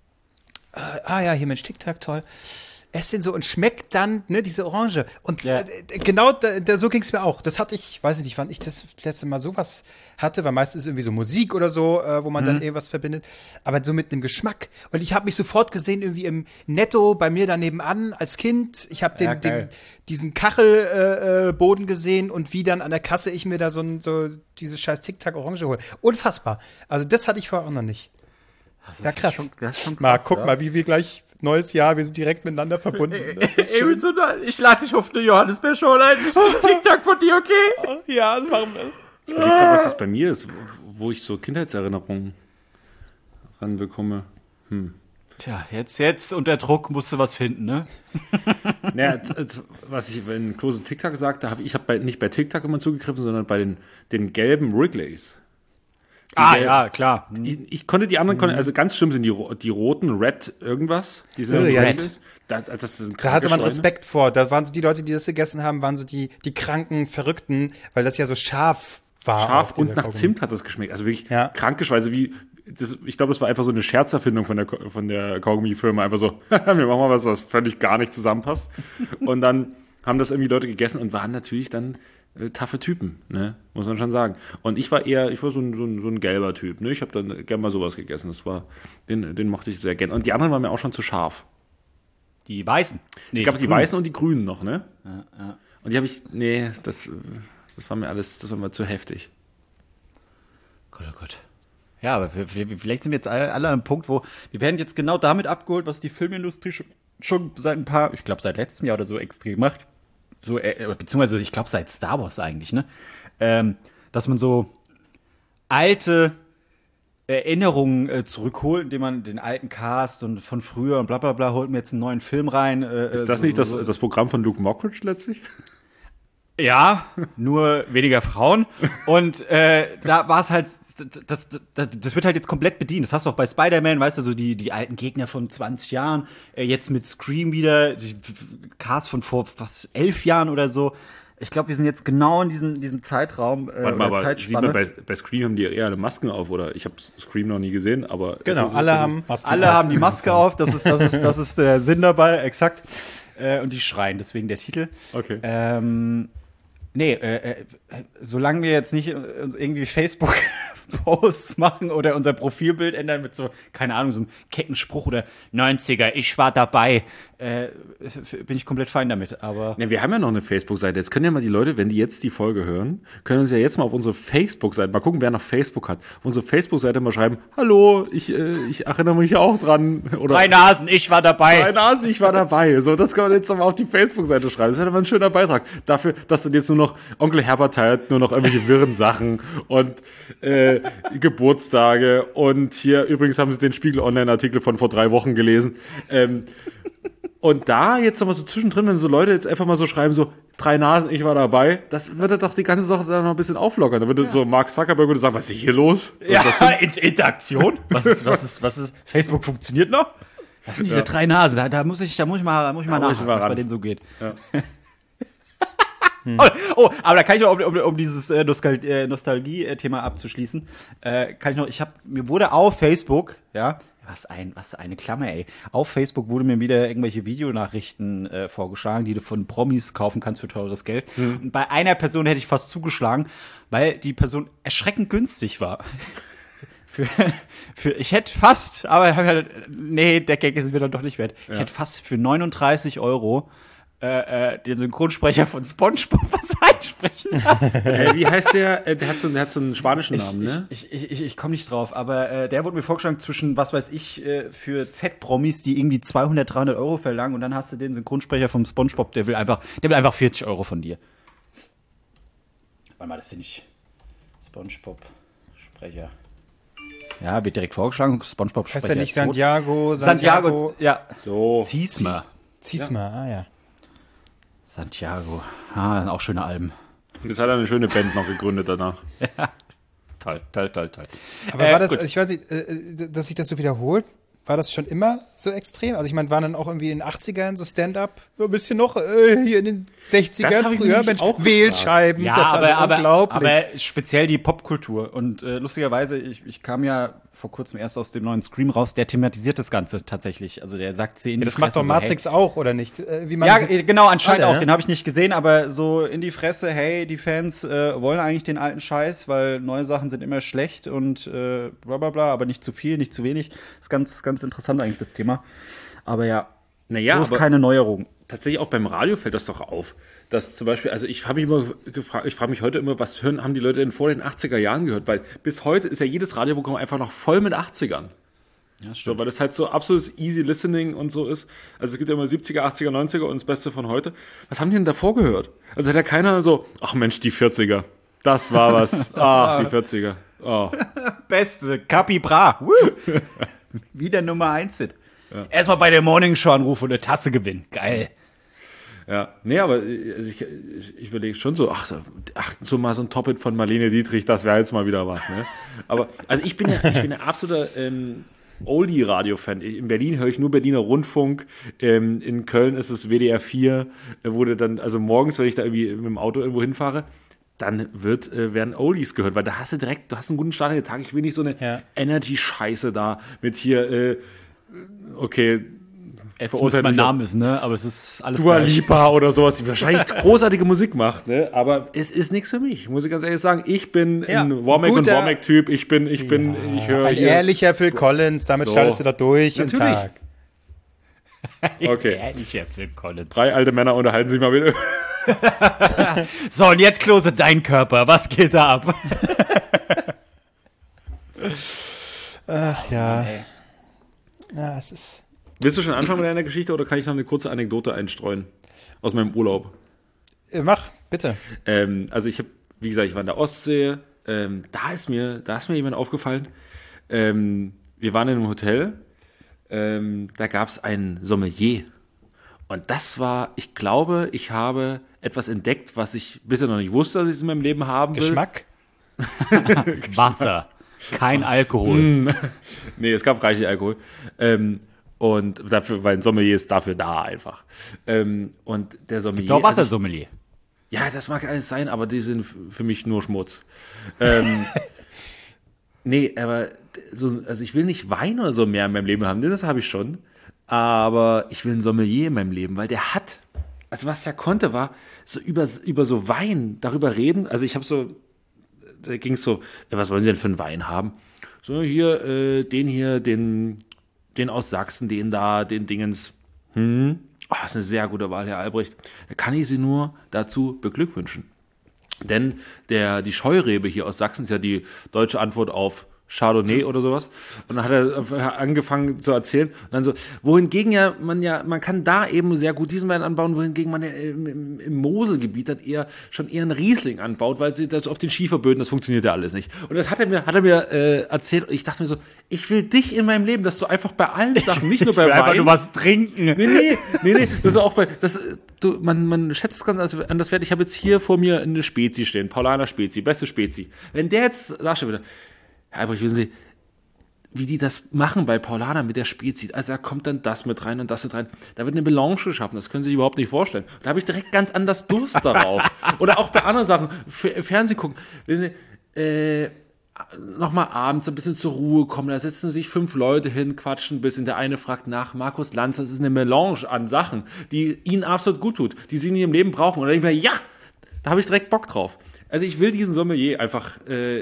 Ja, hier Mensch, Tic-Tac, toll. Ess den so und schmeckt dann, ne, diese Orange. Und genau so ging es mir auch. Das hatte ich, weiß ich nicht, wann ich das letzte Mal sowas hatte, weil meistens ist irgendwie so Musik oder so, wo man dann was verbindet. Aber so mit einem Geschmack. Und ich habe mich sofort gesehen, irgendwie im Netto bei mir da nebenan als Kind. Ich habe diesen Kachelboden gesehen und wie dann an der Kasse ich mir da so diese scheiß Tic-Tac-Orange hole. Unfassbar. Also das hatte ich vorher auch noch nicht. Ja, krass. Das ist schon krass. Marc, guck mal, wie wir gleich neues Jahr, wir sind direkt miteinander verbunden. Das ist schön. Ich lade dich auf eine Johannisbeerschorle ein. Tic-Tac von dir, okay? Ja, das machen wir. Ich überlege gerade, was das bei mir ist, wo ich so Kindheitserinnerungen ranbekomme. Tja, jetzt unter Druck musst du was finden, ne? Naja, was ich in Klose Tic-Tac sagte, ich habe nicht bei Tic-Tac immer zugegriffen, sondern bei den gelben Wrigley's. Ja, klar. Ich konnte die anderen, also ganz schlimm sind die roten, Red irgendwas. Diese Red. Da hatte man Respekt vor. Da waren so die Leute, die das gegessen haben, waren so die kranken Verrückten, weil das ja so scharf war. Scharf und nach Zimt hat das geschmeckt. Also wirklich krankeschweise ich glaube, das war einfach so eine Scherzerfindung von der Kaugummi-Firma. Einfach so, wir machen mal was völlig gar nicht zusammenpasst. Und dann haben das irgendwie Leute gegessen und waren natürlich dann taffe Typen, ne? Muss man schon sagen. Und ich war so ein gelber Typ, ne? Ich habe dann gerne mal sowas gegessen. Den mochte ich sehr gern. Und die anderen waren mir auch schon zu scharf. Die Weißen? Nee, ich glaube, die Weißen und die Grünen noch, ne? Ja. Und die habe das war mir zu heftig. Gott, oh Gott. Ja, aber vielleicht sind wir jetzt alle an einem Punkt, wo wir werden jetzt genau damit abgeholt, was die Filmindustrie schon seit letztem Jahr oder so extrem macht. So, beziehungsweise, ich glaube, seit Star Wars eigentlich, ne? Dass man so alte Erinnerungen zurückholt, indem man den alten Cast und von früher und bla bla bla holt mir jetzt einen neuen Film rein. Ist das nicht das Programm von Luke Mockridge letztlich? Ja, nur weniger Frauen. Und da war es halt, das wird halt jetzt komplett bedient. Das hast du auch bei Spider-Man, weißt du, so die alten Gegner von 20 Jahren, jetzt mit Scream wieder, die Cast von vor 11 Jahren oder so. Ich glaube, wir sind jetzt genau in diesem Zeitraum. Warte mal, aber sieht man bei Scream haben die eher eine Masken auf, oder? Ich habe Scream noch nie gesehen, aber genau, alle haben Masken auf. Alle haben die Maske auf, das ist der Sinn dabei, exakt. Und die schreien, deswegen der Titel. Okay. Solange wir jetzt nicht uns irgendwie Facebook-Posts machen oder unser Profilbild ändern mit so, keine Ahnung, so einem Kettenspruch oder 90er, ich war dabei, bin ich komplett fein damit. Aber Ja, wir haben ja noch eine Facebook-Seite. Jetzt können ja mal die Leute, wenn die jetzt die Folge hören, können uns ja jetzt mal auf unsere Facebook-Seite, mal gucken, wer noch Facebook hat, auf unsere Facebook-Seite mal schreiben, hallo, ich erinnere mich auch dran. Oder 3 Nasen, ich war dabei. 3 Nasen, ich war dabei. So, das kann man jetzt nochmal auf die Facebook-Seite schreiben. Das wäre mal ein schöner Beitrag. Dafür, dass dann jetzt nur noch Onkel Herbert teilt, nur noch irgendwelche wirren Sachen und Geburtstage. Und hier, übrigens haben sie den Spiegel-Online-Artikel von vor 3 Wochen gelesen. Und da jetzt nochmal so zwischendrin, wenn so Leute jetzt einfach mal so schreiben, so 3 Nasen, ich war dabei, das würde doch die ganze Sache dann noch ein bisschen auflockern. Da würde so Mark Zuckerberg würde sagen, was ist hier los? Interaktion? Was ist? Facebook funktioniert noch? Was sind diese 3 Nasen? Da muss ich mal nachfragen, was bei denen so geht. Ja. Aber da kann ich noch, um dieses Nostalgie-Thema abzuschließen, mir wurde auf Facebook, ja, was eine Klammer, ey. Auf Facebook wurde mir wieder irgendwelche Videonachrichten vorgeschlagen, die du von Promis kaufen kannst für teures Geld. Und bei einer Person hätte ich fast zugeschlagen, weil die Person erschreckend günstig war. Ich hätte fast, aber nee, der Gag ist mir dann doch nicht wert. Ja. Ich hätte fast für 39 € den Synchronsprecher von SpongeBob was einsprechen lassen. Wie heißt der? Der hat so einen spanischen Namen, ne? Ich komme nicht drauf, aber der wurde mir vorgeschlagen zwischen, was weiß ich, für Z-Promis, die irgendwie 200, 300 € verlangen und dann hast du den Synchronsprecher vom SpongeBob, der will einfach 40 € von dir. Warte mal, das finde ich. SpongeBob-Sprecher. Ja, wird direkt vorgeschlagen. SpongeBob-Sprecher. Heißt ja nicht Santiago, ja. So. Ziesmer, ja. Santiago. Auch schöne Alben. Das hat eine schöne Band noch gegründet danach. Ja. Toll. Aber war das, also ich weiß nicht, dass sich das so wiederholt, war das schon immer so extrem? Also ich meine, waren dann auch irgendwie in den 80ern so Stand-up, ein bisschen noch hier in den 60ern früher, Mensch, Wählscheiben, ja, das ist also unglaublich. Aber speziell die Popkultur. Und lustigerweise, ich kam ja vor kurzem erst aus dem neuen Scream raus, der thematisiert das Ganze tatsächlich. Also der sagt sie in die das Fresse. Macht doch Matrix so, hey, auch, oder nicht? Wie man ja, genau, anscheinend alle, auch. Den habe ich nicht gesehen, aber so in die Fresse, hey, die Fans wollen eigentlich den alten Scheiß, weil neue Sachen sind immer schlecht und bla bla bla, aber nicht zu viel, nicht zu wenig. Ist ganz, ganz interessant eigentlich, das Thema. Aber ja, bloß keine Neuerung. Tatsächlich auch beim Radio fällt das doch auf, dass zum Beispiel, also ich habe mich immer gefragt, ich frage mich heute immer, was haben die Leute denn vor den 80er Jahren gehört? Weil bis heute ist ja jedes Radioprogramm einfach noch voll mit 80ern. Ja, so, weil das halt so absolutes easy listening und so ist. Also es gibt ja immer 70er, 80er, 90er und das Beste von heute. Was haben die denn davor gehört? Also hat ja keiner so, ach Mensch, die 40er. Das war was. Ach, die 40er. Oh. Beste, Capi Bra. Wieder Nummer 1 Hit. Ja. Erstmal bei der Morning Show anrufen und eine Tasse gewinnen. Geil. Ja, nee, aber also ich überlege schon so, so mal so ein Top-Hit von Marlene Dietrich, das wäre jetzt mal wieder was, ne? Aber, also ich bin ja absoluter Oldie-Radio-Fan. In Berlin höre ich nur Berliner Rundfunk, in Köln ist es WDR 4, wurde dann, also morgens, wenn ich da irgendwie mit dem Auto irgendwo hinfahre, dann werden Oldies gehört, weil da hast du hast einen guten Start in den Tag. Ich will nicht so eine Energy-Scheiße da mit hier, okay, jetzt muss mein Name ist, ne? Aber es ist alles Dua Lipa oder sowas, die wahrscheinlich großartige Musik macht, ne? Aber es ist nichts für mich, muss ich ganz ehrlich sagen. Ich bin ein Womack und Womack-Typ. Ich höre ein ehrlicher Phil Collins, damit schaltest du da durch den Tag. Okay. Ehrlicher Phil Collins. 3 alte Männer unterhalten sich mal wieder. So, und jetzt Klose dein Körper. Was geht da ab? Ach ja. Ja, es ist. Willst du schon anfangen mit deiner Geschichte oder kann ich noch eine kurze Anekdote einstreuen aus meinem Urlaub? Mach, bitte. Also ich habe, wie gesagt, ich war in der Ostsee. Da ist mir jemand aufgefallen. Wir waren in einem Hotel. Da gab es einen Sommelier. Und das war, ich glaube, ich habe etwas entdeckt, was ich bisher noch nicht wusste, dass ich es in meinem Leben haben will. Geschmack? Wasser. Kein Alkohol. Nee, es gab reichlich Alkohol. Und dafür, weil ein Sommelier ist dafür da einfach. Und der Sommelier. Doch Wassersommelier. Ja, das mag alles sein, aber die sind für mich nur Schmutz. Nee, aber also ich will nicht Wein oder so mehr in meinem Leben haben, denn das habe ich schon. Aber ich will einen Sommelier in meinem Leben, weil der hat, also was der konnte, war so über so Wein darüber reden. Also ich habe so, da ging es so, was wollen Sie denn für einen Wein haben? So, den aus Sachsen, den da, den Dingens. Das ist eine sehr gute Wahl, Herr Albrecht. Da kann ich Sie nur dazu beglückwünschen. Denn die Scheurebe hier aus Sachsen ist ja die deutsche Antwort auf Chardonnay oder sowas. Und dann hat er angefangen zu erzählen. Und dann so, wohingegen man kann da eben sehr gut diesen Wein anbauen, wohingegen man ja im Moselgebiet dann eher einen Riesling anbaut, weil sie das auf den Schieferböden, das funktioniert ja alles nicht. Und das hat er mir erzählt. Und ich dachte mir so, ich will dich in meinem Leben, dass du einfach bei allen Sachen, nicht nur bei Wein. Einfach nur was trinken. Nee. Das ist auch man schätzt es ganz anders wert. Ich habe jetzt hier vor mir eine Spezi stehen. Paulaner Spezi, beste Spezi. Wenn der jetzt da steht wieder, aber wissen Sie, wie die das machen bei Paulaner mit der Spezi. Also da kommt dann das mit rein und das mit rein. Da wird eine Melange geschaffen, das können Sie sich überhaupt nicht vorstellen. Da habe ich direkt ganz anders Durst darauf. Oder auch bei anderen Sachen, Fernsehen gucken. Wissen Sie, nochmal abends ein bisschen zur Ruhe kommen, da setzen sich 5 Leute hin, quatschen ein bisschen. Der eine fragt nach, Markus Lanz, das ist eine Melange an Sachen, die Ihnen absolut gut tut, die Sie in Ihrem Leben brauchen. Und dann denke ich mir, ja, da habe ich direkt Bock drauf. Also ich will diesen Sommelier einfach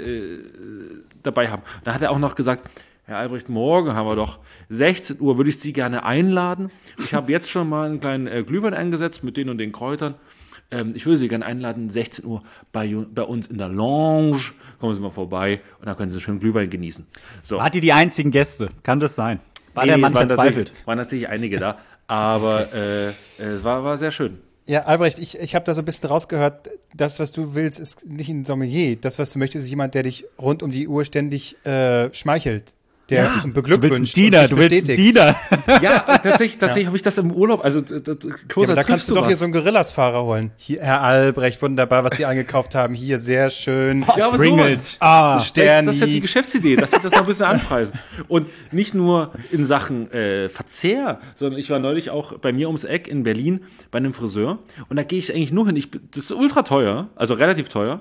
dabei haben. Da hat er auch noch gesagt, Herr Albrecht, morgen haben wir doch 16 Uhr, würde ich Sie gerne einladen. Ich habe jetzt schon mal einen kleinen Glühwein eingesetzt mit den und den Kräutern. Ich würde Sie gerne einladen, 16 Uhr bei uns in der Lounge. Kommen Sie mal vorbei und da können Sie schön Glühwein genießen. So. Wart ihr die einzigen Gäste? Kann das sein? Der Mann verzweifelt? Waren natürlich einige da, aber es war sehr schön. Ja, Albrecht, ich habe da so ein bisschen rausgehört, das, was du willst, ist nicht ein Sommelier. Das, was du möchtest, ist jemand, der dich rund um die Uhr ständig schmeichelt. Der dich beglückwünscht. Du willst einen Diener. Ja, tatsächlich habe ich das im Urlaub. Also, aber da kannst du doch hier so einen Gorillas-Fahrer holen. Hier, Herr Albrecht, wunderbar, was Sie eingekauft haben. Hier, sehr schön. Ja, aber Pringles. Sterni. Das ist ja die Geschäftsidee, dass sie das noch ein bisschen anpreisen. Und nicht nur in Sachen Verzehr, sondern ich war neulich auch bei mir ums Eck in Berlin bei einem Friseur. Und da gehe ich eigentlich nur hin. Das ist ultra teuer, also relativ teuer.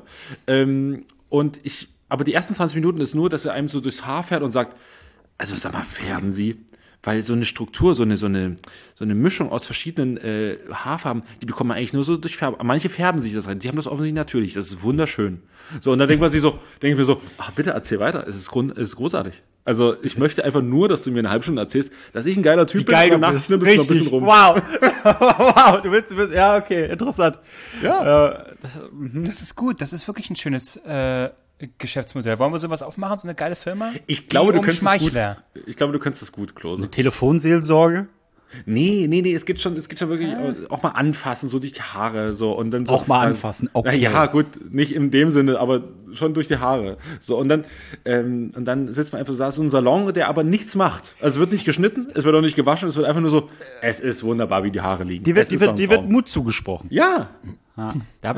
Aber die ersten 20 Minuten ist nur, dass er einem so durchs Haar fährt und sagt, also sag mal, färben Sie? Weil so eine Struktur, so eine Mischung aus verschiedenen Haarfarben, die bekommt man eigentlich nur so durch Färben. Manche färben sich das rein, die haben das offensichtlich natürlich, das ist wunderschön. So, und dann denkt mir so, ach bitte, erzähl weiter, es ist großartig. Also ich möchte einfach nur, dass du mir eine halbe Stunde erzählst, dass ich ein geiler Typ bin, aber nachher nimmst du noch ein bisschen rum. Wow. Wow, du willst, ja, okay, interessant. Ja. Das ist gut, das ist wirklich ein schönes Geschäftsmodell. Wollen wir sowas aufmachen, so eine geile Firma? Ich glaube, du könntest es gut, Klose. Eine Telefonseelsorge? Nee, es geht schon wirklich auch mal anfassen, so durch die Haare, so, und dann so. Auch mal anfassen, okay. Ja, gut, nicht in dem Sinne, aber schon durch die Haare. So, und dann sitzt man einfach so, da ist so ein Salon, der aber nichts macht. Also es wird nicht geschnitten, es wird auch nicht gewaschen, es wird einfach nur so, es ist wunderbar, wie die Haare liegen. Die wird Mut zugesprochen. Ja. Da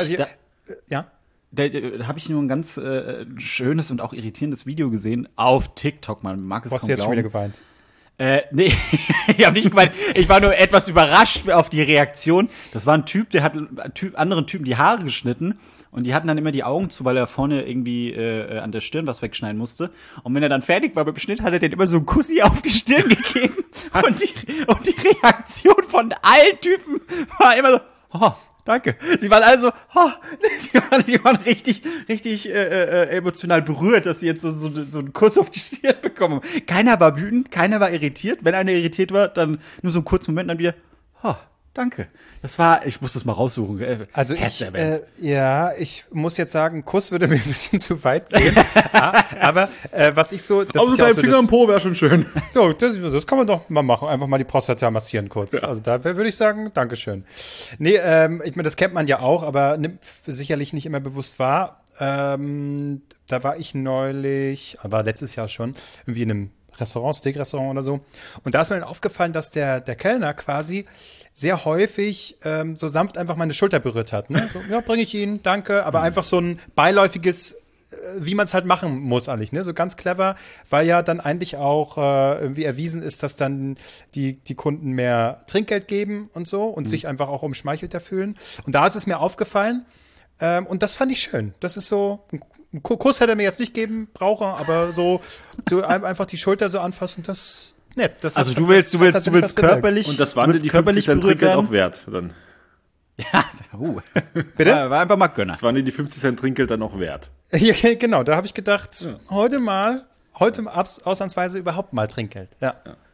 habe ich nur ein ganz schönes und auch irritierendes Video gesehen auf TikTok. Man mag es kaum glauben. Hast du jetzt schon wieder geweint? Nee, ich habe nicht gemeint. Ich war nur etwas überrascht auf die Reaktion. Das war ein Typ, der hat anderen Typen die Haare geschnitten und die hatten dann immer die Augen zu, weil er vorne irgendwie an der Stirn was wegschneiden musste. Und wenn er dann fertig war beim Schnitt, hat er den immer so einen Kussi auf die Stirn gegeben. und die Reaktion von allen Typen war immer so, oh, danke. Sie waren also, die waren richtig emotional berührt, dass sie jetzt so einen Kuss auf die Stirn bekommen. Keiner war wütend, keiner war irritiert. Wenn einer irritiert war, dann nur so einen kurzen Moment, dann wieder, danke. Ich muss das mal raussuchen. Also ich muss jetzt sagen, Kuss würde mir ein bisschen zu weit gehen. Aber was ich so, das ist ja dein Finger im Po wäre schon schön. So, das kann man doch mal machen. Einfach mal die Prostata massieren kurz. Ja. Also da würde ich sagen, Dankeschön. Nee, ich meine, das kennt man ja auch, aber nimmt sicherlich nicht immer bewusst wahr. Da war ich neulich, war letztes Jahr schon, irgendwie in einem Restaurant, Steak-Restaurant oder so. Und da ist mir dann aufgefallen, dass der Kellner quasi sehr häufig so sanft einfach meine Schulter berührt hat. Ne? So, ja, bringe ich Ihnen, danke. Aber einfach so ein beiläufiges, wie man es halt machen muss eigentlich. Ne? So ganz clever, weil ja dann eigentlich auch irgendwie erwiesen ist, dass dann die Kunden mehr Trinkgeld geben und so und sich einfach auch umschmeichelter fühlen. Und da ist es mir aufgefallen. Und das fand ich schön. Das ist so, einen Kuss hätte er mir jetzt nicht geben brauchen, aber so einfach die Schulter so anfassen, das nett. Das also du willst körperlich. Und das waren die 50 Cent Trinkgeld auch wert dann. Ja, Bitte? War einfach mal Gönner. Das waren die 50 Cent Trinkgeld dann auch wert. Ja, genau, da habe ich gedacht, heute ausnahmsweise überhaupt mal Trinkgeld. Ja.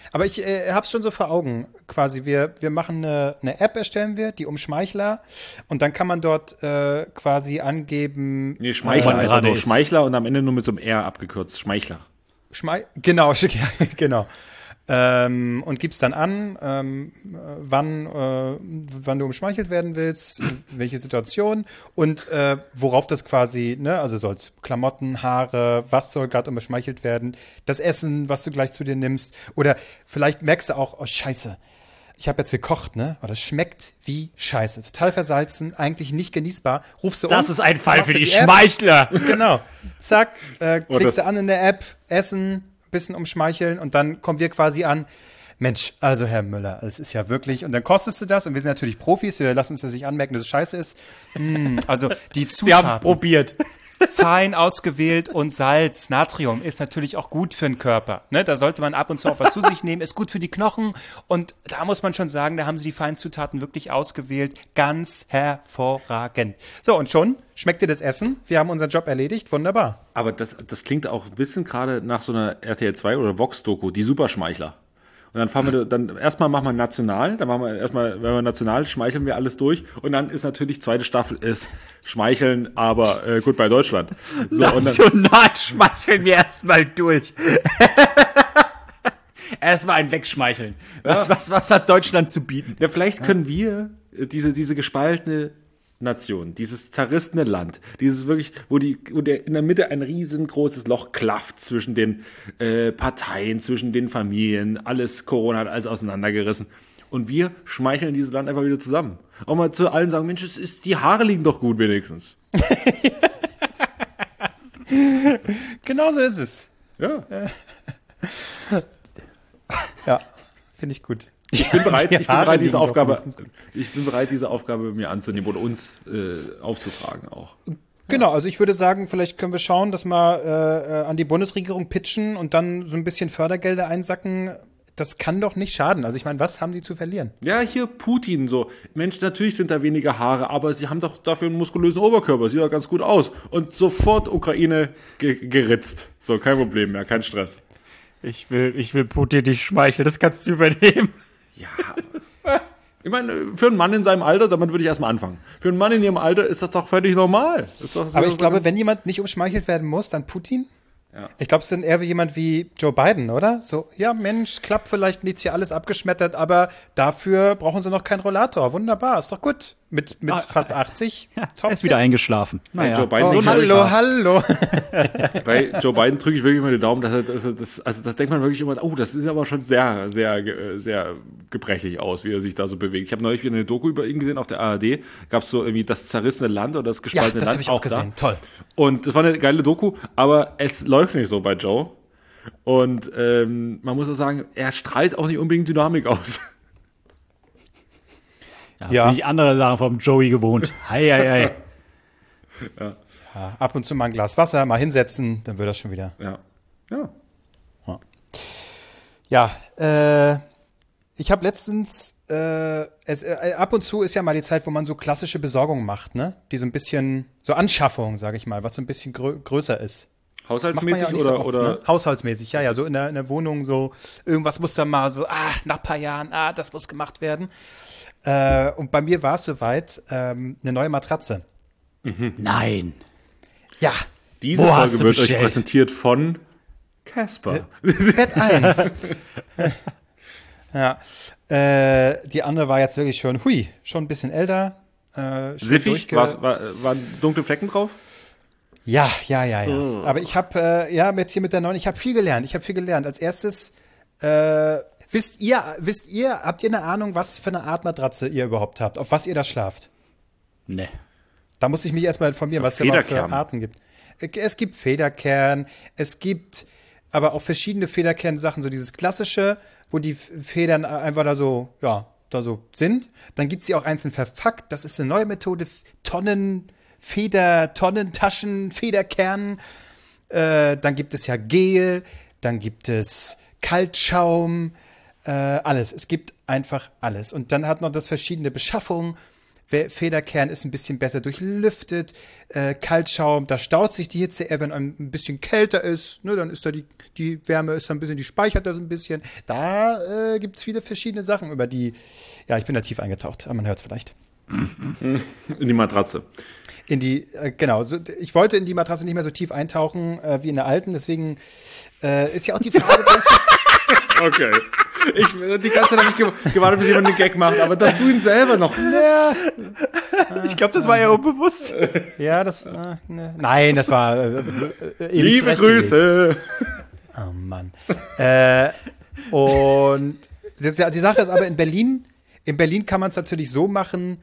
Aber ich hab's schon so vor Augen, quasi. Wir machen eine App, erstellen wir, die Umschmeichler. Und dann kann man dort quasi angeben. Nee, Schmeichler, einfach nur Schmeichler und am Ende nur mit so einem R abgekürzt. Schmeichler. Genau, genau. Und gibst dann an, wann du umschmeichelt werden willst, welche Situation und worauf das quasi, ne, also soll's Klamotten, Haare, was soll gerade umschmeichelt werden, das Essen, was du gleich zu dir nimmst oder vielleicht merkst du auch, oh Scheiße, ich habe jetzt gekocht, ne, aber das schmeckt wie Scheiße, total versalzen, eigentlich nicht genießbar, rufst du Das ist ein Fall für die Schmeichler. Genau, zack, klickst du an in der App, Essen, bisschen umschmeicheln und dann kommen wir quasi an, Mensch, also Herr Müller, es ist ja wirklich, und dann kostest du das und wir sind natürlich Profis, wir lassen uns das nicht anmerken, dass es scheiße ist. Also die Zutaten. Wir haben es probiert. Fein ausgewählt und Salz, Natrium ist natürlich auch gut für den Körper. Ne? Da sollte man ab und zu auch was zu sich nehmen, ist gut für die Knochen und da muss man schon sagen, da haben sie die feinen Zutaten wirklich ausgewählt. Ganz hervorragend. So, und schon schmeckt dir das Essen. Wir haben unseren Job erledigt. Wunderbar. Aber das klingt auch ein bisschen gerade nach so einer RTL 2 oder Vox-Doku, die Superschmeichler. Und dann fahren wir, dann erstmal machen wir national, dann machen wir erstmal, wenn wir national, schmeicheln wir alles durch. Und dann ist natürlich, zweite Staffel ist Schmeicheln, aber gut bei Deutschland. So, national schmeicheln wir erstmal durch. Erstmal ein Wegschmeicheln. Was hat Deutschland zu bieten? Ja, vielleicht können wir diese gespaltene Nation, dieses zerrissene Land, dieses wirklich, wo in der Mitte ein riesengroßes Loch klafft zwischen den Parteien, zwischen den Familien, alles Corona hat alles auseinandergerissen. Und wir schmeicheln dieses Land einfach wieder zusammen. Auch mal zu allen sagen, Mensch, die Haare liegen doch gut wenigstens. Genau so ist es. Ja. Ja, finde ich gut. Ich bin bereit, diese Aufgabe mir anzunehmen oder uns aufzutragen auch. Genau, also ich würde sagen, vielleicht können wir schauen, dass wir an die Bundesregierung pitchen und dann so ein bisschen Fördergelder einsacken. Das kann doch nicht schaden. Also ich meine, was haben die zu verlieren? Ja, hier Putin so. Mensch, natürlich sind da weniger Haare, aber sie haben doch dafür einen muskulösen Oberkörper. Sieht doch ganz gut aus. Und sofort Ukraine geritzt. So, kein Problem mehr, kein Stress. Ich will Putin nicht schmeicheln, das kannst du übernehmen. Ja, ich meine, für einen Mann in seinem Alter, damit würde ich erstmal anfangen. Für einen Mann in ihrem Alter ist das doch völlig normal. Aber ich glaube, wenn jemand nicht umschmeichelt werden muss, dann Putin. Ja. Ich glaube, es sind eher wie jemand wie Joe Biden, oder? So, ja, Mensch, klappt vielleicht nichts, hier alles abgeschmettert, aber dafür brauchen sie noch keinen Rollator. Wunderbar, ist doch gut. Mit fast 80. Ja, top ist wieder eingeschlafen. Naja. Joe Biden hallo. Bei Joe Biden drücke ich wirklich immer den Daumen, das denkt man wirklich immer, oh, das sieht aber schon sehr, sehr, sehr gebrechlich aus, wie er sich da so bewegt. Ich habe neulich wieder eine Doku über ihn gesehen auf der ARD. Gab es so irgendwie das zerrissene Land oder das gespaltene Land. Ja, das habe ich auch gesehen. Da. Toll. Und das war eine geile Doku, aber es läuft nicht so bei Joe. Und man muss auch sagen, er strahlt auch nicht unbedingt Dynamik aus. Ja. Bin ich andere Sachen vom Joey gewohnt. Hei. Ja, ab und zu mal ein Glas Wasser, mal hinsetzen, dann wird das schon wieder. Ja, ich habe letztens, ab und zu ist ja mal die Zeit, wo man so klassische Besorgung macht, ne? Die so ein bisschen, so Anschaffung, sage ich mal, was so ein bisschen größer ist. Haushaltsmäßig ja oder? So oft, ne? Haushaltsmäßig, ja, so in der Wohnung so, irgendwas muss da mal so, nach ein paar Jahren, das muss gemacht werden. Und bei mir war es soweit, eine neue Matratze. Mhm. Nein. Ja. Diese Folge wird euch präsentiert von Casper. Bett 1. Ja. Die andere war jetzt wirklich schon ein bisschen älter. Siffig? Waren dunkle Flecken drauf? Ja. Aber ich habe, jetzt hier mit der neuen, ich habe viel gelernt. Als erstes, Wisst ihr, habt ihr eine Ahnung, was für eine Art Matratze ihr überhaupt habt? Auf was ihr da schlaft? Nee. Da muss ich mich erstmal informieren, was es überhaupt für Arten gibt. Es gibt Federkern, es gibt aber auch verschiedene Federkern-Sachen, so dieses klassische, wo die Federn einfach da so sind. Dann gibt es sie auch einzeln verpackt. Das ist eine neue Methode. Tonnentaschen, Federkern. Dann gibt es ja Gel, dann gibt es Kaltschaum, alles. Es gibt einfach alles. Und dann hat noch das verschiedene Beschaffungen. Federkern ist ein bisschen besser durchlüftet, Kaltschaum, da staut sich die Hitze eher, wenn ein bisschen kälter ist, ne, dann ist da die Wärme ist da ein bisschen, die speichert das ein bisschen. Da gibt es viele verschiedene Sachen, über die, ja, ich bin da tief eingetaucht, aber man hört es vielleicht. In die Matratze. Genau, ich wollte in die Matratze nicht mehr so tief eintauchen wie in der alten, deswegen ist ja auch die Frage, welches... Okay. Die ganze Zeit habe ich gewartet, bis jemand einen Gag macht, aber dass du ihn selber noch... Ja. Ich glaube, das war ja unbewusst. Ja, das... Nein, das war... Liebe Grüße! Oh Mann. Und die Sache ist aber in Berlin kann man es natürlich so machen,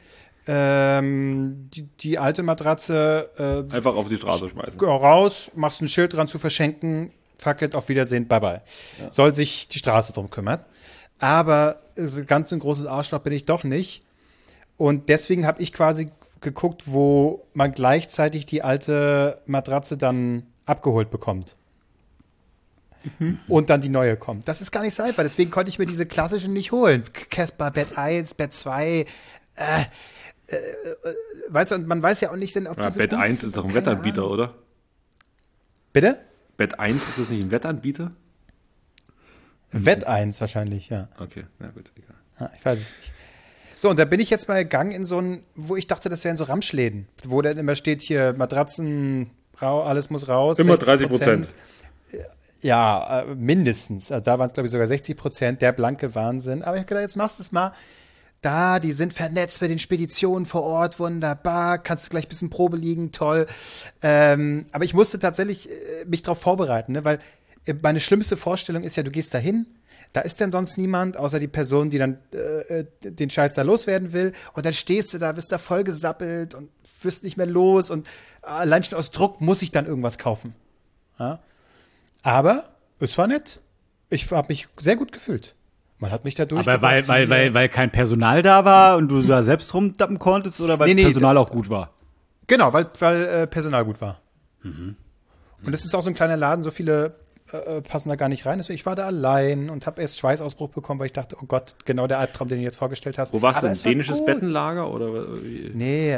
die alte Matratze einfach auf die Straße schmeißen. Raus, machst ein Schild dran zu verschenken, fuck it, auf Wiedersehen, bye bye. Ja. Soll sich die Straße drum kümmern. Aber ganz ein großes Arschloch bin ich doch nicht. Und deswegen habe ich quasi geguckt, wo man gleichzeitig die alte Matratze dann abgeholt bekommt. Und dann die neue kommt. Das ist gar nicht so einfach. Deswegen konnte ich mir diese klassischen nicht holen. Casper, Bett 1, Bett 2. Weißt du, und man weiß ja auch nicht, denn ob diese Bett 1 ist doch ein Wettanbieter, oder? Bitte? Bett 1, ist das nicht ein Wettanbieter? Wett 1 wahrscheinlich, ja. Okay, na gut, egal. Ja, ich weiß es nicht. So, und da bin ich jetzt mal gegangen in so ein, wo ich dachte, das wären so Ramschläden, wo dann immer steht hier Matratzen, alles muss raus. Immer 30%. Ja, mindestens. Da waren es, glaube ich, sogar 60%, der blanke Wahnsinn. Aber ich habe gedacht, jetzt machst du es mal. Da, die sind vernetzt mit den Speditionen vor Ort, wunderbar, kannst du gleich ein bisschen Probe liegen, toll. Aber ich musste tatsächlich mich darauf vorbereiten, ne? Weil meine schlimmste Vorstellung ist ja, du gehst da hin, da ist denn sonst niemand, außer die Person, die dann den Scheiß da loswerden will. Und dann stehst du da, wirst da voll gesappelt und wirst nicht mehr los. Und allein schon aus Druck muss ich dann irgendwas kaufen. Ja? Aber es war nett. Ich habe mich sehr gut gefühlt. Man hat mich da durch. Aber weil kein Personal da war und du da selbst rumdappen konntest oder weil Personal auch gut war? Genau, weil Personal gut war. Mhm. Und es ist auch so ein kleiner Laden, so viele passen da gar nicht rein. Deswegen, ich war da allein und habe erst Schweißausbruch bekommen, weil ich dachte, oh Gott, genau der Albtraum, den du jetzt vorgestellt hast. Wo warst du? Ein dänisches Bettenlager? Oder? Nee,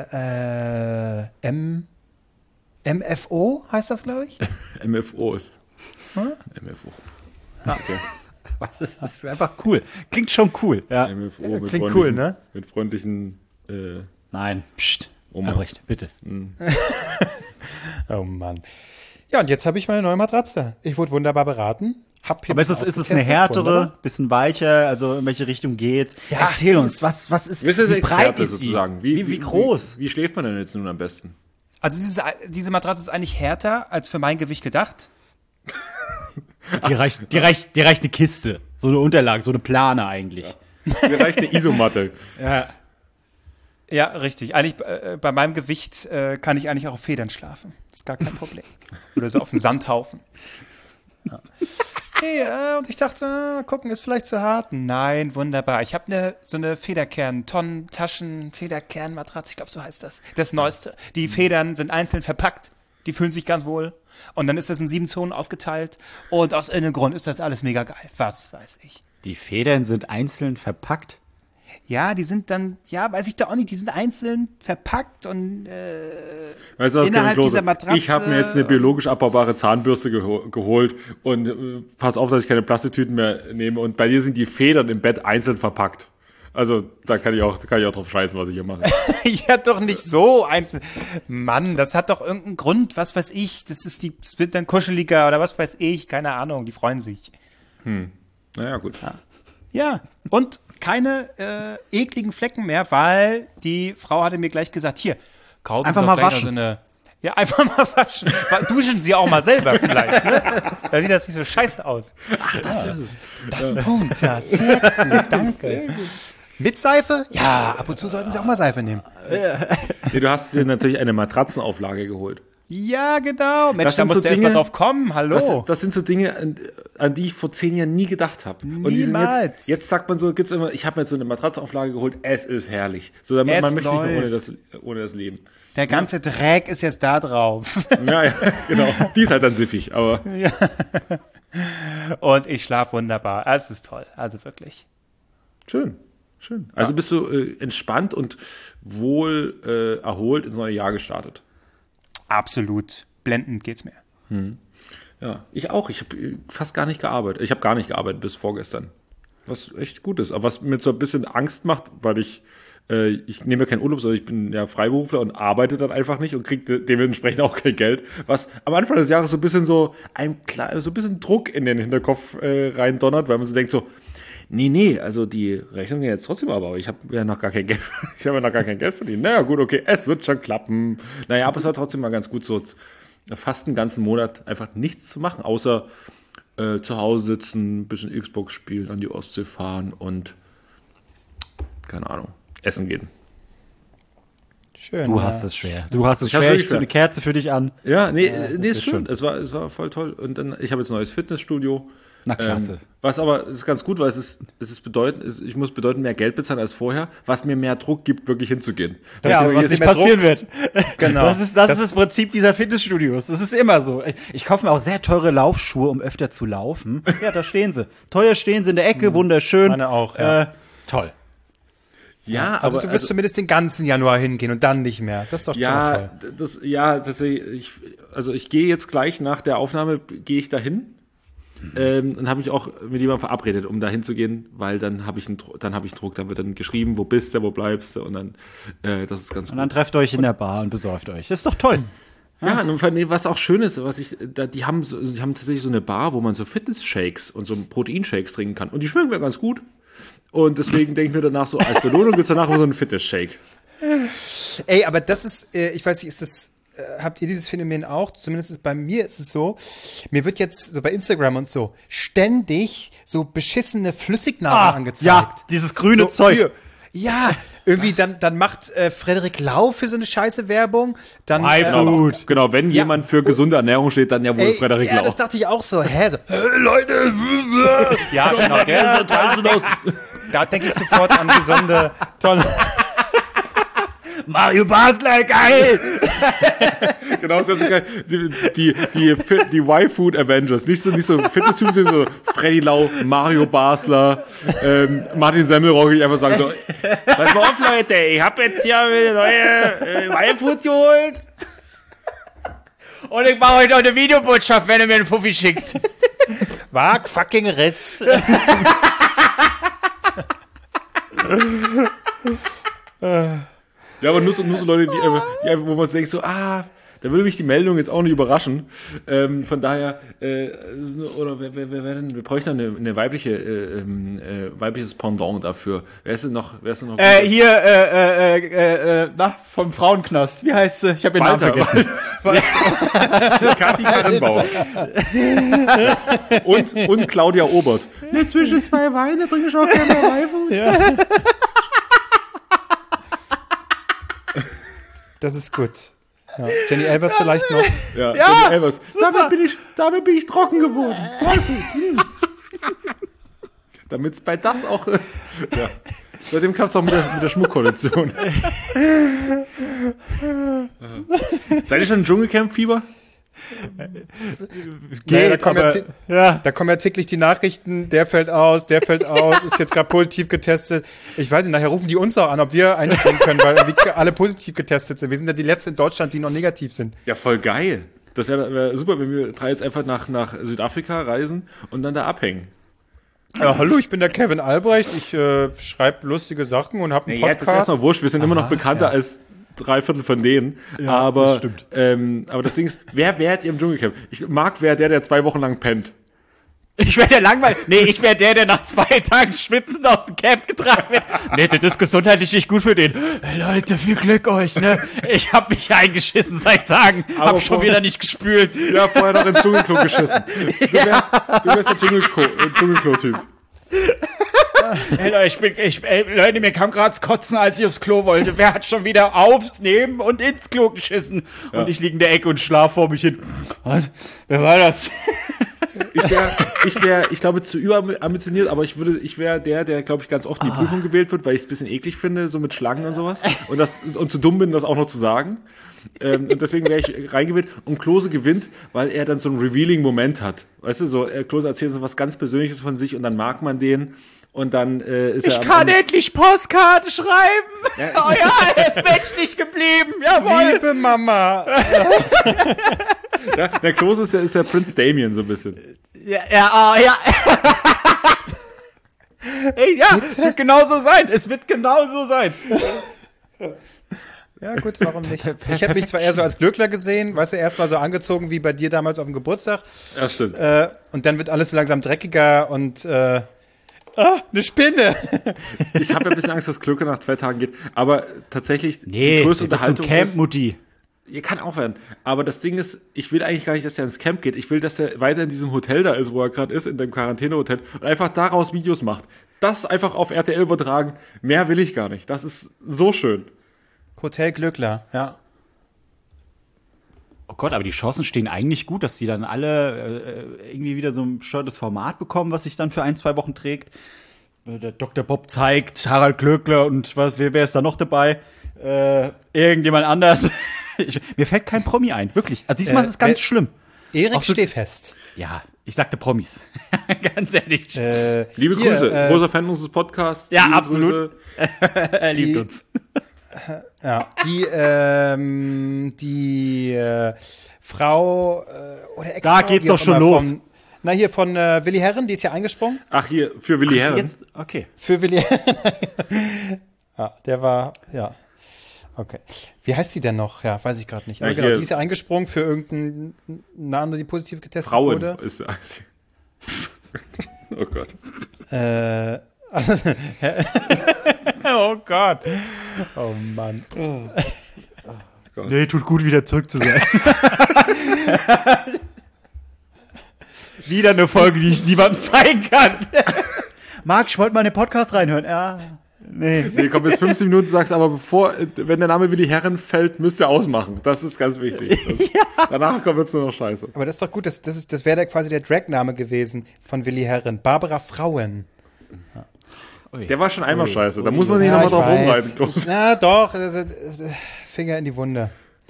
MFO heißt das, glaube ich. MFO ist. MFO. Okay. Was ist das? Ist einfach cool. Klingt schon cool. Ja. MFO mit klingt cool, ne? Mit freundlichen. Nein, pst. Albrecht, bitte. Oh Mann. Ja, und jetzt habe ich meine neue Matratze. Ich wurde wunderbar beraten. Aber ist es eine härtere, bisschen weicher? Also in welche Richtung geht's? Ja, erzähl uns, was ist, wie breit ist sie? Sozusagen? Wie groß? Wie schläft man denn jetzt nun am besten? Also diese Matratze ist eigentlich härter als für mein Gewicht gedacht. Die reicht eine Kiste. So eine Unterlage, so eine Plane eigentlich. Ja. Die reicht eine Isomatte. Ja. Ja, richtig. Eigentlich bei meinem Gewicht kann ich eigentlich auch auf Federn schlafen. Das ist gar kein Problem. Oder so auf dem Sandhaufen. Ja. Hey, und ich dachte, mal gucken, ist vielleicht zu hart. Nein, wunderbar. Ich habe so eine Federkern-Federkern-Matratze, ich glaube, so heißt das. Das Neueste. Die Federn sind einzeln verpackt. Die fühlen sich ganz wohl. Und dann ist das in 7 Zonen aufgeteilt. Und aus irgendeinem Grund ist das alles mega geil. Was weiß ich. Die Federn sind einzeln verpackt? Ja, die sind dann, ja, weiß ich doch auch nicht, die sind einzeln verpackt und weißt du, innerhalb dieser Matratze. Ich habe mir jetzt eine biologisch abbaubare Zahnbürste geholt und pass auf, dass ich keine Plastiktüten mehr nehme. Und bei dir sind die Federn im Bett einzeln verpackt. Also da kann ich auch drauf scheißen, was ich hier mache. Ja, doch nicht so einzeln. Mann, das hat doch irgendeinen Grund, was weiß ich. Das wird dann kuscheliger oder was weiß ich, keine Ahnung, die freuen sich. Naja, gut. Ja, und keine ekligen Flecken mehr, weil die Frau hatte mir gleich gesagt, hier, kaufen einfach Sie mal doch gleich waschen. So eine, ja, einfach mal waschen. Duschen Sie auch mal selber vielleicht, ne? Da sieht das nicht so scheiße aus. Ach, das ist es. Das ist ein Punkt, ja, sehr gut, danke. Sehr gut. Mit Seife? Ja, ab und zu sollten Sie auch mal Seife nehmen. Nee, du hast dir natürlich eine Matratzenauflage geholt. Ja, genau. Mensch, da musst du erst mal drauf kommen. Hallo. Das sind so Dinge, an die ich vor 10 Jahren nie gedacht habe. Und die sind jetzt sagt man so, gibt's immer, ich habe mir jetzt so eine Matratzenauflage geholt, es ist herrlich. So, damit man möchte nicht mehr ohne das Leben. Der ganze Dreck ist jetzt da drauf. Ja, genau. Die ist halt dann siffig, aber. Ja. Und ich schlafe wunderbar. Es ist toll. Also wirklich. Schön. Schön. Also bist du entspannt und wohl erholt ins neue Jahr gestartet? Absolut. Blendend geht's mir. Ja, ich auch. Ich habe fast gar nicht gearbeitet. Ich habe gar nicht gearbeitet bis vorgestern. Was echt gut ist. Aber was mir so ein bisschen Angst macht, weil ich nehme ja keinen Urlaub, sondern ich bin ja Freiberufler und arbeite dann einfach nicht und kriege dementsprechend auch kein Geld. Was am Anfang des Jahres so ein bisschen so ein bisschen Druck in den Hinterkopf rein donnert, weil man so denkt so, nee, also die Rechnung geht jetzt trotzdem aber ich habe ja noch gar kein Geld, verdient. Naja, gut, okay, es wird schon klappen. Naja, aber es war trotzdem mal ganz gut, so fast einen ganzen Monat einfach nichts zu machen, außer zu Hause sitzen, ein bisschen Xbox spielen, an die Ostsee fahren und keine Ahnung, essen gehen. Schön. Du hast es schwer. Ich ziehe eine Kerze für dich an. Ja, ist schön. Es war voll toll. Und dann, ich habe jetzt ein neues Fitnessstudio. Na klasse. Was aber, es ist ganz gut, weil ich muss bedeutend mehr Geld bezahlen als vorher, was mir mehr Druck gibt, wirklich hinzugehen. Was nicht passieren wird. Genau. Das ist das Prinzip dieser Fitnessstudios. Das ist immer so. Ich kaufe mir auch sehr teure Laufschuhe, um öfter zu laufen. Ja, da stehen sie. Teuer stehen sie in der Ecke, wunderschön. Meine auch, ja. Toll. Ja, also du wirst zumindest den ganzen Januar hingehen und dann nicht mehr. Das ist doch toll. Tatsächlich. Ich gehe jetzt gleich nach der Aufnahme, gehe ich dahin. Und habe mich auch mit jemandem verabredet, um da hinzugehen, weil dann habe ich einen Druck, da wird dann geschrieben, wo bist du, wo bleibst du und dann, das ist ganz gut. Und dann trefft euch in der Bar und besäuft euch. Das ist doch toll. Ja, und was auch schön ist, die haben tatsächlich so eine Bar, wo man so Fitness-Shakes und so Proteinshakes trinken kann und die schmecken mir ganz gut und deswegen denke ich mir danach so, als Belohnung gibt es danach so einen Fitness-Shake. Ey, aber das ist, ich weiß nicht, ist das habt ihr dieses Phänomen auch? Zumindest bei mir ist es so, mir wird jetzt so bei Instagram und so ständig so beschissene Flüssignahrung angezeigt. Ja, dieses grüne Zeug. Ja, irgendwie dann macht Frederik Lau für so eine scheiße Werbung. Dann iFood. Genau, wenn jemand für gesunde Ernährung steht, dann ja wohl Frederik Lau. Ja, das dachte ich auch so. Leute. Ja, genau. Da denke ich sofort an gesunde, tolle... Mario Basler, geil! Genau, das ist so geil. Die Y-Food Avengers. Nicht so Fitness-Typen, sondern so Freddy Lau, Mario Basler, Martin Semmelrock, ich einfach sagen so, pass mal auf, Leute, ich hab jetzt hier eine neue Y-Food geholt. Und ich mache euch noch eine Videobotschaft, wenn ihr mir einen Fuffi schickt. Wag fucking Riss. Ja, aber nur so Leute, die einfach, wo man sich denkt so, da würde mich die Meldung jetzt auch nicht überraschen. Von daher, oder wer denn? Wir bräuchten eine weibliches Pendant dafür. Wer ist denn noch? Vom Frauenknast. Wie heißt sie? Ich habe ihren Namen vergessen. Kathi Karrenbauer. Und Claudia Obert. Ne, zwischen zwei Weine trinke ich auch gerne Weifen. Ja. Das ist gut. Ja. Jenny Elvers vielleicht noch. Ja, Jenny Elvers. Damit bin ich trocken geworden. Damit es bei das auch. Ja. Seitdem klappt es auch mit der Schmuckkollektion. Seid ihr schon im Dschungelcamp-Fieber? Da kommen ja täglich die Nachrichten, der fällt aus, ist jetzt gerade positiv getestet. Ich weiß nicht, nachher rufen die uns auch an, ob wir einspringen können, weil wir alle positiv getestet sind. Wir sind ja die Letzten in Deutschland, die noch negativ sind. Ja, voll geil. Das wäre super, wenn wir drei jetzt einfach nach Südafrika reisen und dann da abhängen. Ja, hallo, ich bin der Kevin Albrecht, ich schreibe lustige Sachen und habe einen Podcast. Das ist erstmal wurscht, wir sind immer noch bekannter als 3/4 von denen, ja, aber das Ding ist, wer wäre jetzt im Dschungelcamp? Marc wäre der 2 Wochen lang pennt. Ich wäre der langweilig. Nee, ich wäre der nach 2 Tagen schwitzend aus dem Camp getragen wird. Nee, das ist gesundheitlich nicht gut für den. Hey Leute, viel Glück euch, ne? Ich hab mich eingeschissen seit Tagen, aber hab schon wieder nicht gespült. Ja, vorher noch ins Dschungelklo geschissen. Du wärst der Dschungelklo-Typ. Hey Leute, mir kam gerade das Kotzen, als ich aufs Klo wollte. Wer hat schon wieder aufs Neben und ins Klo geschissen? Ja. Und ich liege in der Ecke und schlaf vor mich hin. Was? Wer war das? Ich wäre, ich glaube, zu überambitioniert, aber ich wäre der, glaube ich, ganz oft in die Prüfung gewählt wird, weil ich es ein bisschen eklig finde, so mit Schlangen und sowas. Und zu dumm bin, das auch noch zu sagen. Und deswegen wäre ich reingewählt. Und Klose gewinnt, weil er dann so einen Revealing-Moment hat. Weißt du, so, Klose erzählt so was ganz Persönliches von sich und dann mag man den. Und dann ist ich kann endlich Postkarte schreiben. Ja. Oh ja, er ist menschlich geblieben. Jawohl. Liebe Mama. Ja, der Klose ist ja Prinz Damien so ein bisschen. Ja. Ey, ja, bitte? Es wird genauso sein. Es wird genauso sein. Ja, gut, warum nicht? Ich hätte mich zwar eher so als Glöckler gesehen, weißt du, erst mal so angezogen wie bei dir damals auf dem Geburtstag. Ja, stimmt. Und dann wird alles langsam dreckiger und eine Spinne. Ich habe ja ein bisschen Angst, dass Glöckler nach 2 Tagen geht. Aber tatsächlich, die größte Unterhaltung ist... Mutti. Ihr kann auch werden. Aber das Ding ist, ich will eigentlich gar nicht, dass er ins Camp geht. Ich will, dass er weiter in diesem Hotel da ist, wo er gerade ist, in dem Quarantänehotel und einfach daraus Videos macht. Das einfach auf RTL übertragen. Mehr will ich gar nicht. Das ist so schön. Hotel Glöckler, ja. Oh Gott, aber die Chancen stehen eigentlich gut, dass die dann alle irgendwie wieder so ein bescheuertes Format bekommen, was sich dann für 1-2 Wochen trägt. Der Dr. Bob zeigt, Harald Glöckler und wer ist da noch dabei? Irgendjemand anders. Mir fällt kein Promi ein, wirklich. Also diesmal ist es ganz schlimm. Erik Stehfest. Ja, ich sagte Promis. Ganz ehrlich. Liebe Grüße. Großer Fan unseres Podcasts. Ja, absolut. Liebt uns. Ja, die Frau oder Ex-Frau. Da geht's doch schon los. Von Willi Herren, die ist ja eingesprungen. Ach, hier, für Willi Herren. Jetzt? Okay. Für Willi Herren. Ja, der war, ja. Okay. Wie heißt sie denn noch? Ja, weiß ich gerade nicht. Aber ja, genau, die ist ja eingesprungen für irgendeine andere, die positiv getestet wurde. Ist oh Gott. Oh Gott. Oh Mann. Oh Gott. Nee, tut gut, wieder zurück zu sein. Wieder eine Folge, die ich niemandem zeigen kann. Marc, ich wollte mal in den Podcast reinhören. Ja. Nee, komm, bis 15 Minuten sagst, aber wenn der Name Willi Herren fällt, müsst ihr ausmachen. Das ist ganz wichtig. Ja. Danach wird es nur noch scheiße. Aber das ist doch gut, das wäre quasi der Drag-Name gewesen von Willi Herren. Barbara Frauen. Ja. Der war schon einmal scheiße. Da muss man nicht nochmal drauf rumreiten. Ja, doch. Finger in die Wunde.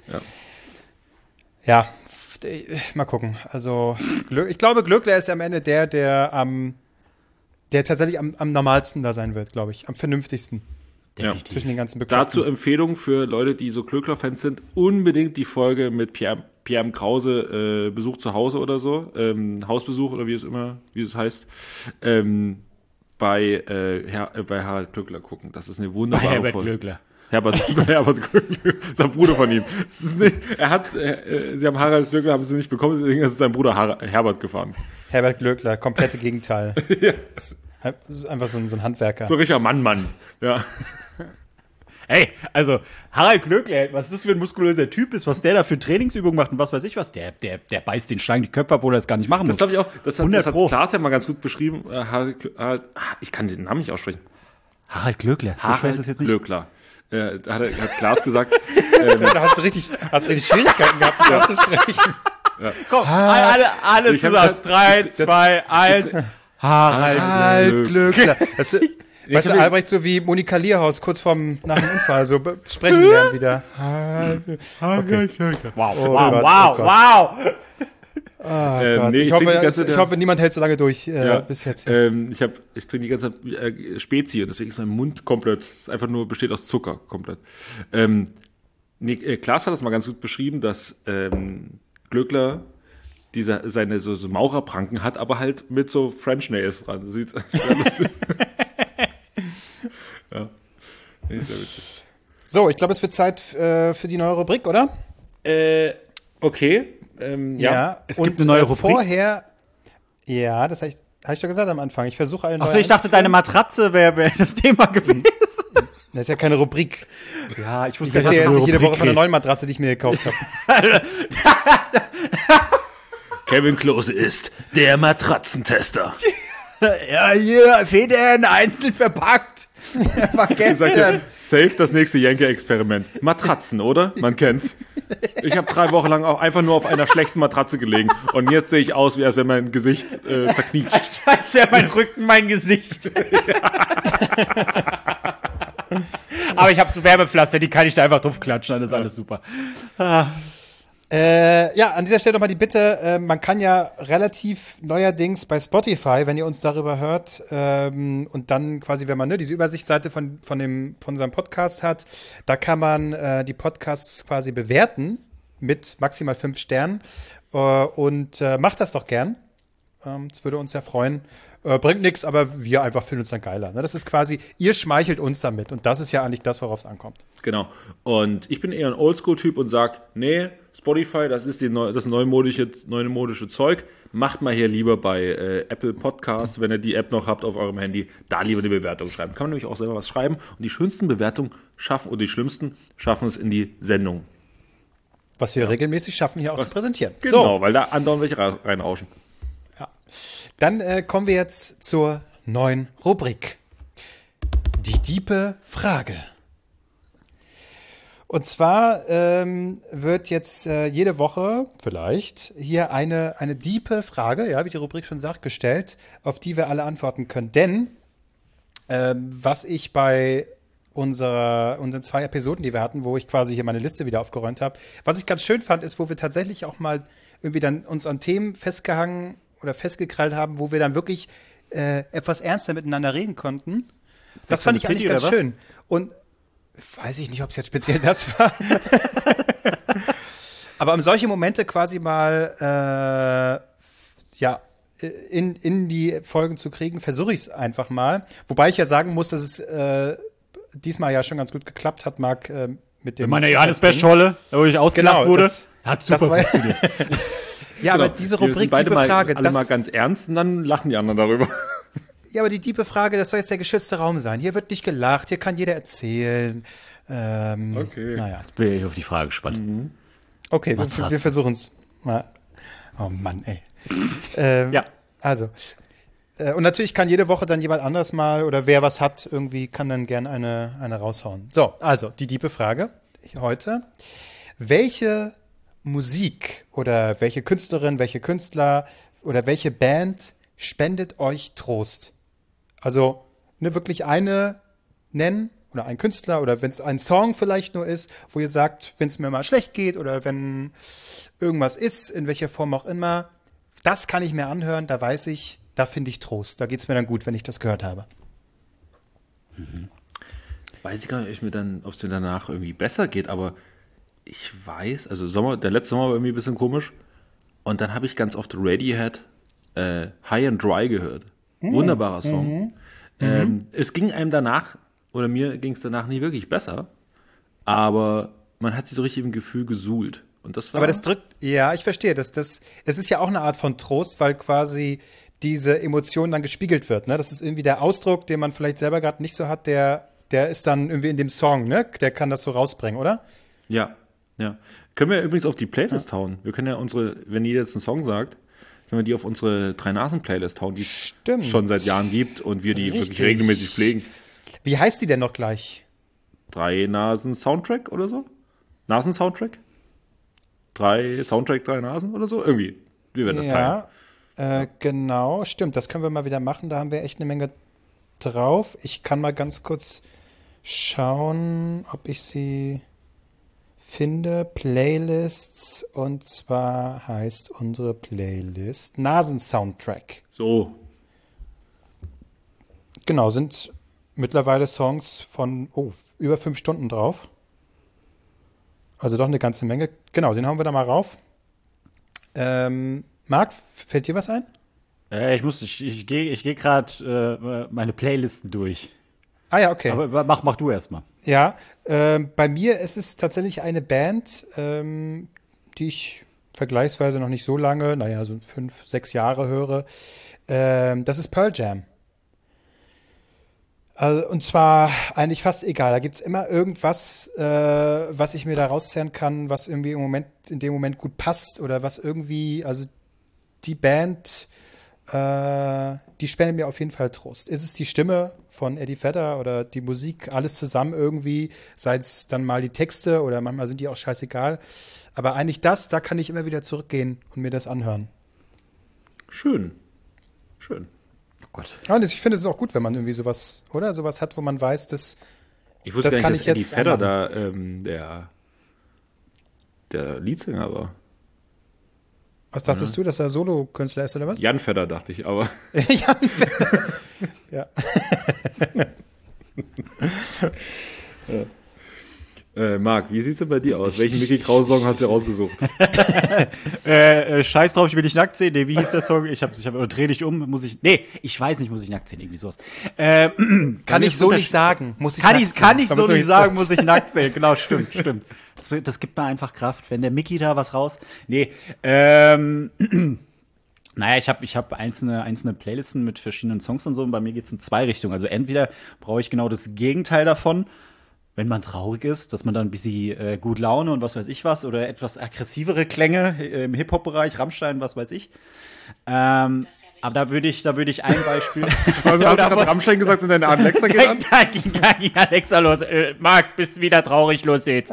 Ja, mal gucken. Also, ich glaube, Glöckler ist am Ende der tatsächlich am normalsten da sein wird, glaube ich. Am vernünftigsten. Ja. Zwischen den ganzen Bekloppten. Dazu Empfehlung für Leute, die so Glöckler-Fans sind, unbedingt die Folge mit Pierre M. Krause, Besuch zu Hause oder so, Hausbesuch oder wie es heißt, bei Harald Glöckler gucken. Das ist eine wunderbare Herbert Folge. Glöckler. Herbert Glöckler, ist der Bruder von ihm. Sie haben Harald Glöckler, haben sie nicht bekommen, deswegen ist sein Bruder Herbert gefahren. Herbert Glöckler, komplette Gegenteil. Ja. Das ist einfach so ein Handwerker. So richtiger Mann. Ja. Hey, also Harald Glöckler, was das für ein muskulöser Typ ist, was der da für Trainingsübungen macht und was weiß ich was, der beißt den Schlangen die Köpfe ab, obwohl er das gar nicht machen muss. Das glaube ich auch, das hat Klaas ja mal ganz gut beschrieben. Ich kann den Namen nicht aussprechen. Harald Glöckler, so schwer ist das jetzt nicht. Glöckler. Hat Klaas gesagt. Da hast du richtig Schwierigkeiten gehabt, das auszusprechen. Ja. Komm, alle zusammen. 3, 2, 1. Harald Glöckler. Weißt du, Albrecht, so wie Monika Lierhaus kurz nach dem Unfall, so sprechen lernen wieder. Okay. Wow. Oh Gott. Ich hoffe, niemand hält so lange durch bis jetzt. Ich trinke die ganze Zeit Spezi und deswegen ist mein Mund besteht aus Zucker komplett. Klaas hat das mal ganz gut beschrieben, dass Glöckler seine so Maurerpranken hat, aber halt mit so French Nails dran. Sieht ja. Sehr witzig. So, ich glaube, es wird Zeit für die neue Rubrik, oder? Okay. Ja. Es gibt eine neue Rubrik. Vorher, ja, das habe ich doch gesagt am Anfang. Ich versuche eine neue. Achso, ich dachte, deine Matratze wäre das Thema gewesen. Das ist ja keine Rubrik. Ja, ich wusste erzähle jetzt nicht jede Woche von der neuen Matratze, die ich mir gekauft habe. Kevin Klose ist der Matratzentester. Ja, hier, Federn einzeln verpackt. Vergessen. Safe das nächste Jenke-Experiment. Matratzen, oder? Man kennt's. Ich habe 3 Wochen lang auch einfach nur auf einer schlechten Matratze gelegen. Und jetzt sehe ich aus, als wäre mein Gesicht zerknietscht. Als wäre mein Rücken mein Gesicht. Aber ich habe so Wärmepflaster, die kann ich da einfach drauf klatschen, dann ist alles super. Ja, an dieser Stelle nochmal die Bitte, man kann ja relativ neuerdings bei Spotify, wenn ihr uns darüber hört, und dann quasi, wenn man diese Übersichtsseite von unserem Podcast hat, da kann man die Podcasts quasi bewerten mit maximal 5 Sternen und macht das doch gern. Das würde uns ja freuen. Bringt nichts, aber wir einfach finden uns dann geiler. Ne? Das ist quasi, ihr schmeichelt uns damit und das ist ja eigentlich das, worauf es ankommt. Genau. Und ich bin eher ein Oldschool-Typ und sage, nee, Spotify, das ist das neumodische Zeug. Macht mal hier lieber bei Apple Podcasts, wenn ihr die App noch habt auf eurem Handy, da lieber eine Bewertung schreiben. Kann man nämlich auch selber was schreiben. Und die schönsten Bewertungen und die schlimmsten schaffen es in die Sendung. Was wir regelmäßig schaffen, hier auch zu präsentieren. Genau, weil da andauernd welche reinrauschen. Ja. Dann kommen wir jetzt zur neuen Rubrik. Die diepe Frage. Und zwar wird jetzt jede Woche vielleicht hier eine diepe Frage, ja, wie die Rubrik schon sagt, gestellt, auf die wir alle antworten können. Denn was ich bei unseren 2 Episoden, die wir hatten, wo ich quasi hier meine Liste wieder aufgeräumt habe, was ich ganz schön fand, ist, wo wir tatsächlich auch mal irgendwie dann uns an Themen festgehangen oder festgekrallt haben, wo wir dann wirklich etwas ernster miteinander reden konnten. Das fand ich eigentlich ganz schön. Und weiß ich nicht, ob es jetzt speziell das war. Aber um solche Momente quasi mal in die Folgen zu kriegen, versuche ich es einfach mal. Wobei ich ja sagen muss, dass es diesmal ja schon ganz gut geklappt hat, Marc, mit dem meine Johannes-Bescholle, wo ich ausgelacht wurde, hat super funktioniert. Ja, aber diese Rubrik, beide diepe Frage. Alle mal ganz ernst und dann lachen die anderen darüber. Ja, aber die diepe Frage, das soll jetzt der geschützte Raum sein. Hier wird nicht gelacht, hier kann jeder erzählen. Okay. Naja. Jetzt bin ich auf die Frage gespannt. Okay, wir versuchen es. Oh Mann, ey. Ja. Also. Und natürlich kann jede Woche dann jemand anderes mal oder wer was hat, irgendwie kann dann gern eine raushauen. So, also die diepe Frage heute. Welche Musik oder welche Künstlerin, welche Künstler oder welche Band spendet euch Trost? Also wirklich eine nennen oder ein Künstler oder wenn es ein Song vielleicht nur ist, wo ihr sagt, wenn es mir mal schlecht geht oder wenn irgendwas ist, in welcher Form auch immer, das kann ich mir anhören, da weiß ich, da finde ich Trost. Da geht es mir dann gut, wenn ich das gehört habe. Weiß ich gar nicht, ob es mir danach irgendwie besser geht, aber ich weiß, also der letzte Sommer war irgendwie ein bisschen komisch und dann habe ich ganz oft Radiohead High and Dry gehört. Wunderbarer Song. Es ging einem danach, oder mir ging es danach nie wirklich besser, aber man hat sich so richtig im Gefühl gesuhlt. Und das war. Aber das drückt, ja, ich verstehe, es ist ja auch eine Art von Trost, weil quasi diese Emotion dann gespiegelt wird, ne? Das ist irgendwie der Ausdruck, den man vielleicht selber gerade nicht so hat, der ist dann irgendwie in dem Song, ne? Der kann das so rausbringen, oder? Ja. Können wir übrigens auf die Playlist hauen. Wir können ja wenn jeder jetzt einen Song sagt, können wir die auf unsere 3-Nasen-Playlist hauen, die es schon seit Jahren gibt und wir die wirklich regelmäßig pflegen. Wie heißt die denn noch gleich? 3-Nasen-Soundtrack oder so? Nasen-Soundtrack? 3 Soundtrack, 3 Nasen oder so? Irgendwie. Wir werden das teilen. Genau, stimmt. Das können wir mal wieder machen. Da haben wir echt eine Menge drauf. Ich kann mal ganz kurz schauen, ob ich sie finde. Playlists. Und zwar heißt unsere Playlist Nasen-Soundtrack. So. Genau, sind mittlerweile Songs von über 5 Stunden drauf. Also doch eine ganze Menge. Genau, den hauen wir da mal rauf. Marc, fällt dir was ein? Ich gehe gerade meine Playlisten durch. Ah ja, okay. Aber mach du erst mal. Ja, bei mir ist es tatsächlich eine Band, die ich vergleichsweise noch nicht so lange, so 5, 6 Jahre höre. Das ist Pearl Jam. Und zwar eigentlich fast egal. Da gibt es immer irgendwas, was ich mir da rauszerren kann, was irgendwie in dem Moment gut passt oder was irgendwie, also die Band, die spendet mir auf jeden Fall Trost. Ist es die Stimme von Eddie Vedder oder die Musik, alles zusammen irgendwie, sei es dann mal die Texte oder manchmal sind die auch scheißegal. Aber eigentlich da kann ich immer wieder zurückgehen und mir das anhören. Schön. Oh Gott. Ja, und ich finde es ist auch gut, wenn man irgendwie sowas hat, wo man weiß, dass ich wusste das gar nicht, kann dass ich Eddie jetzt Vedder anmachen. da der Leadsänger war. Was dachtest du, dass er Solo-Künstler ist, oder was? Jan Fedder, dachte ich, aber. Jan Fedder. Ja. Marc, wie sieht's denn bei dir aus? Welchen Mickey Krause-Song hast du rausgesucht? Scheiß drauf, ich will dich nackt sehen. Nee, wie hieß der Song? Ich dreh dich um, ich weiß nicht, muss ich nackt sehen, irgendwie sowas. Kann ich so nicht sagen, muss ich nackt sehen. Kann ich so nicht sagen, muss ich nackt sehen. Genau, stimmt. Das gibt mir einfach Kraft, wenn der Mickey da was raus. Nee, naja, ich hab einzelne Playlisten mit verschiedenen Songs und so, und bei mir geht's in zwei Richtungen. Also entweder brauche ich genau das Gegenteil davon, wenn man traurig ist, dass man dann ein bisschen gut Laune und was weiß ich was, oder etwas aggressivere Klänge im Hip-Hop-Bereich, Rammstein, was weiß ich. Aber da würde ich ein Beispiel. Du hast gerade Rammstein gesagt und deine Alexa geht an? Da ging Alexa los. Marc, bist wieder traurig, los jetzt.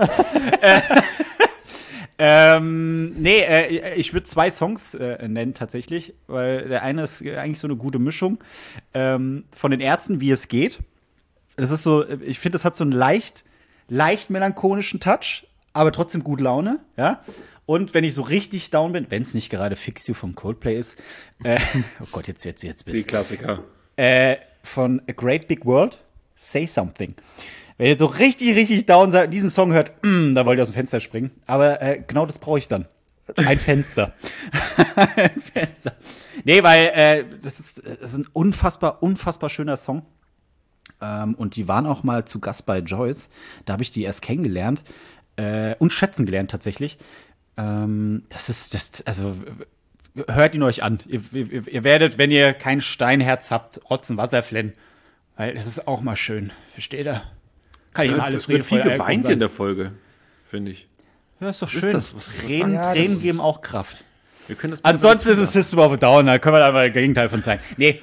Ich würde zwei Songs nennen tatsächlich, weil der eine ist eigentlich so eine gute Mischung von den Ärzten, wie es geht. Das ist so, ich finde, das hat so einen leicht melancholischen Touch, aber trotzdem gut Laune, ja. Und wenn ich so richtig down bin, wenn es nicht gerade Fix You von Coldplay ist, oh Gott, jetzt bitte. Die Klassiker. Von A Great Big World, Say Something. Wenn ihr so richtig down seid und diesen Song hört, da wollt ihr aus dem Fenster springen. Aber genau das brauche ich dann. Ein Fenster. Ein Fenster. Nee, weil das ist ein unfassbar schöner Song. Und die waren auch mal zu Gast bei Joyce. Da habe ich die erst kennengelernt und schätzen gelernt tatsächlich. Also hört ihn euch an. Ihr werdet, wenn ihr kein Steinherz habt, Rotzen Wasser flennen. Weil das ist auch mal schön. Versteht ihr? Kann ich mal alles reden. Es wird viel geweint in der Folge, finde ich. Ja, ist doch schön. Tränen geben auch Kraft. Wir können das Ansonsten ist es System of a Down, da können wir da mal das Gegenteil von sein. Nee.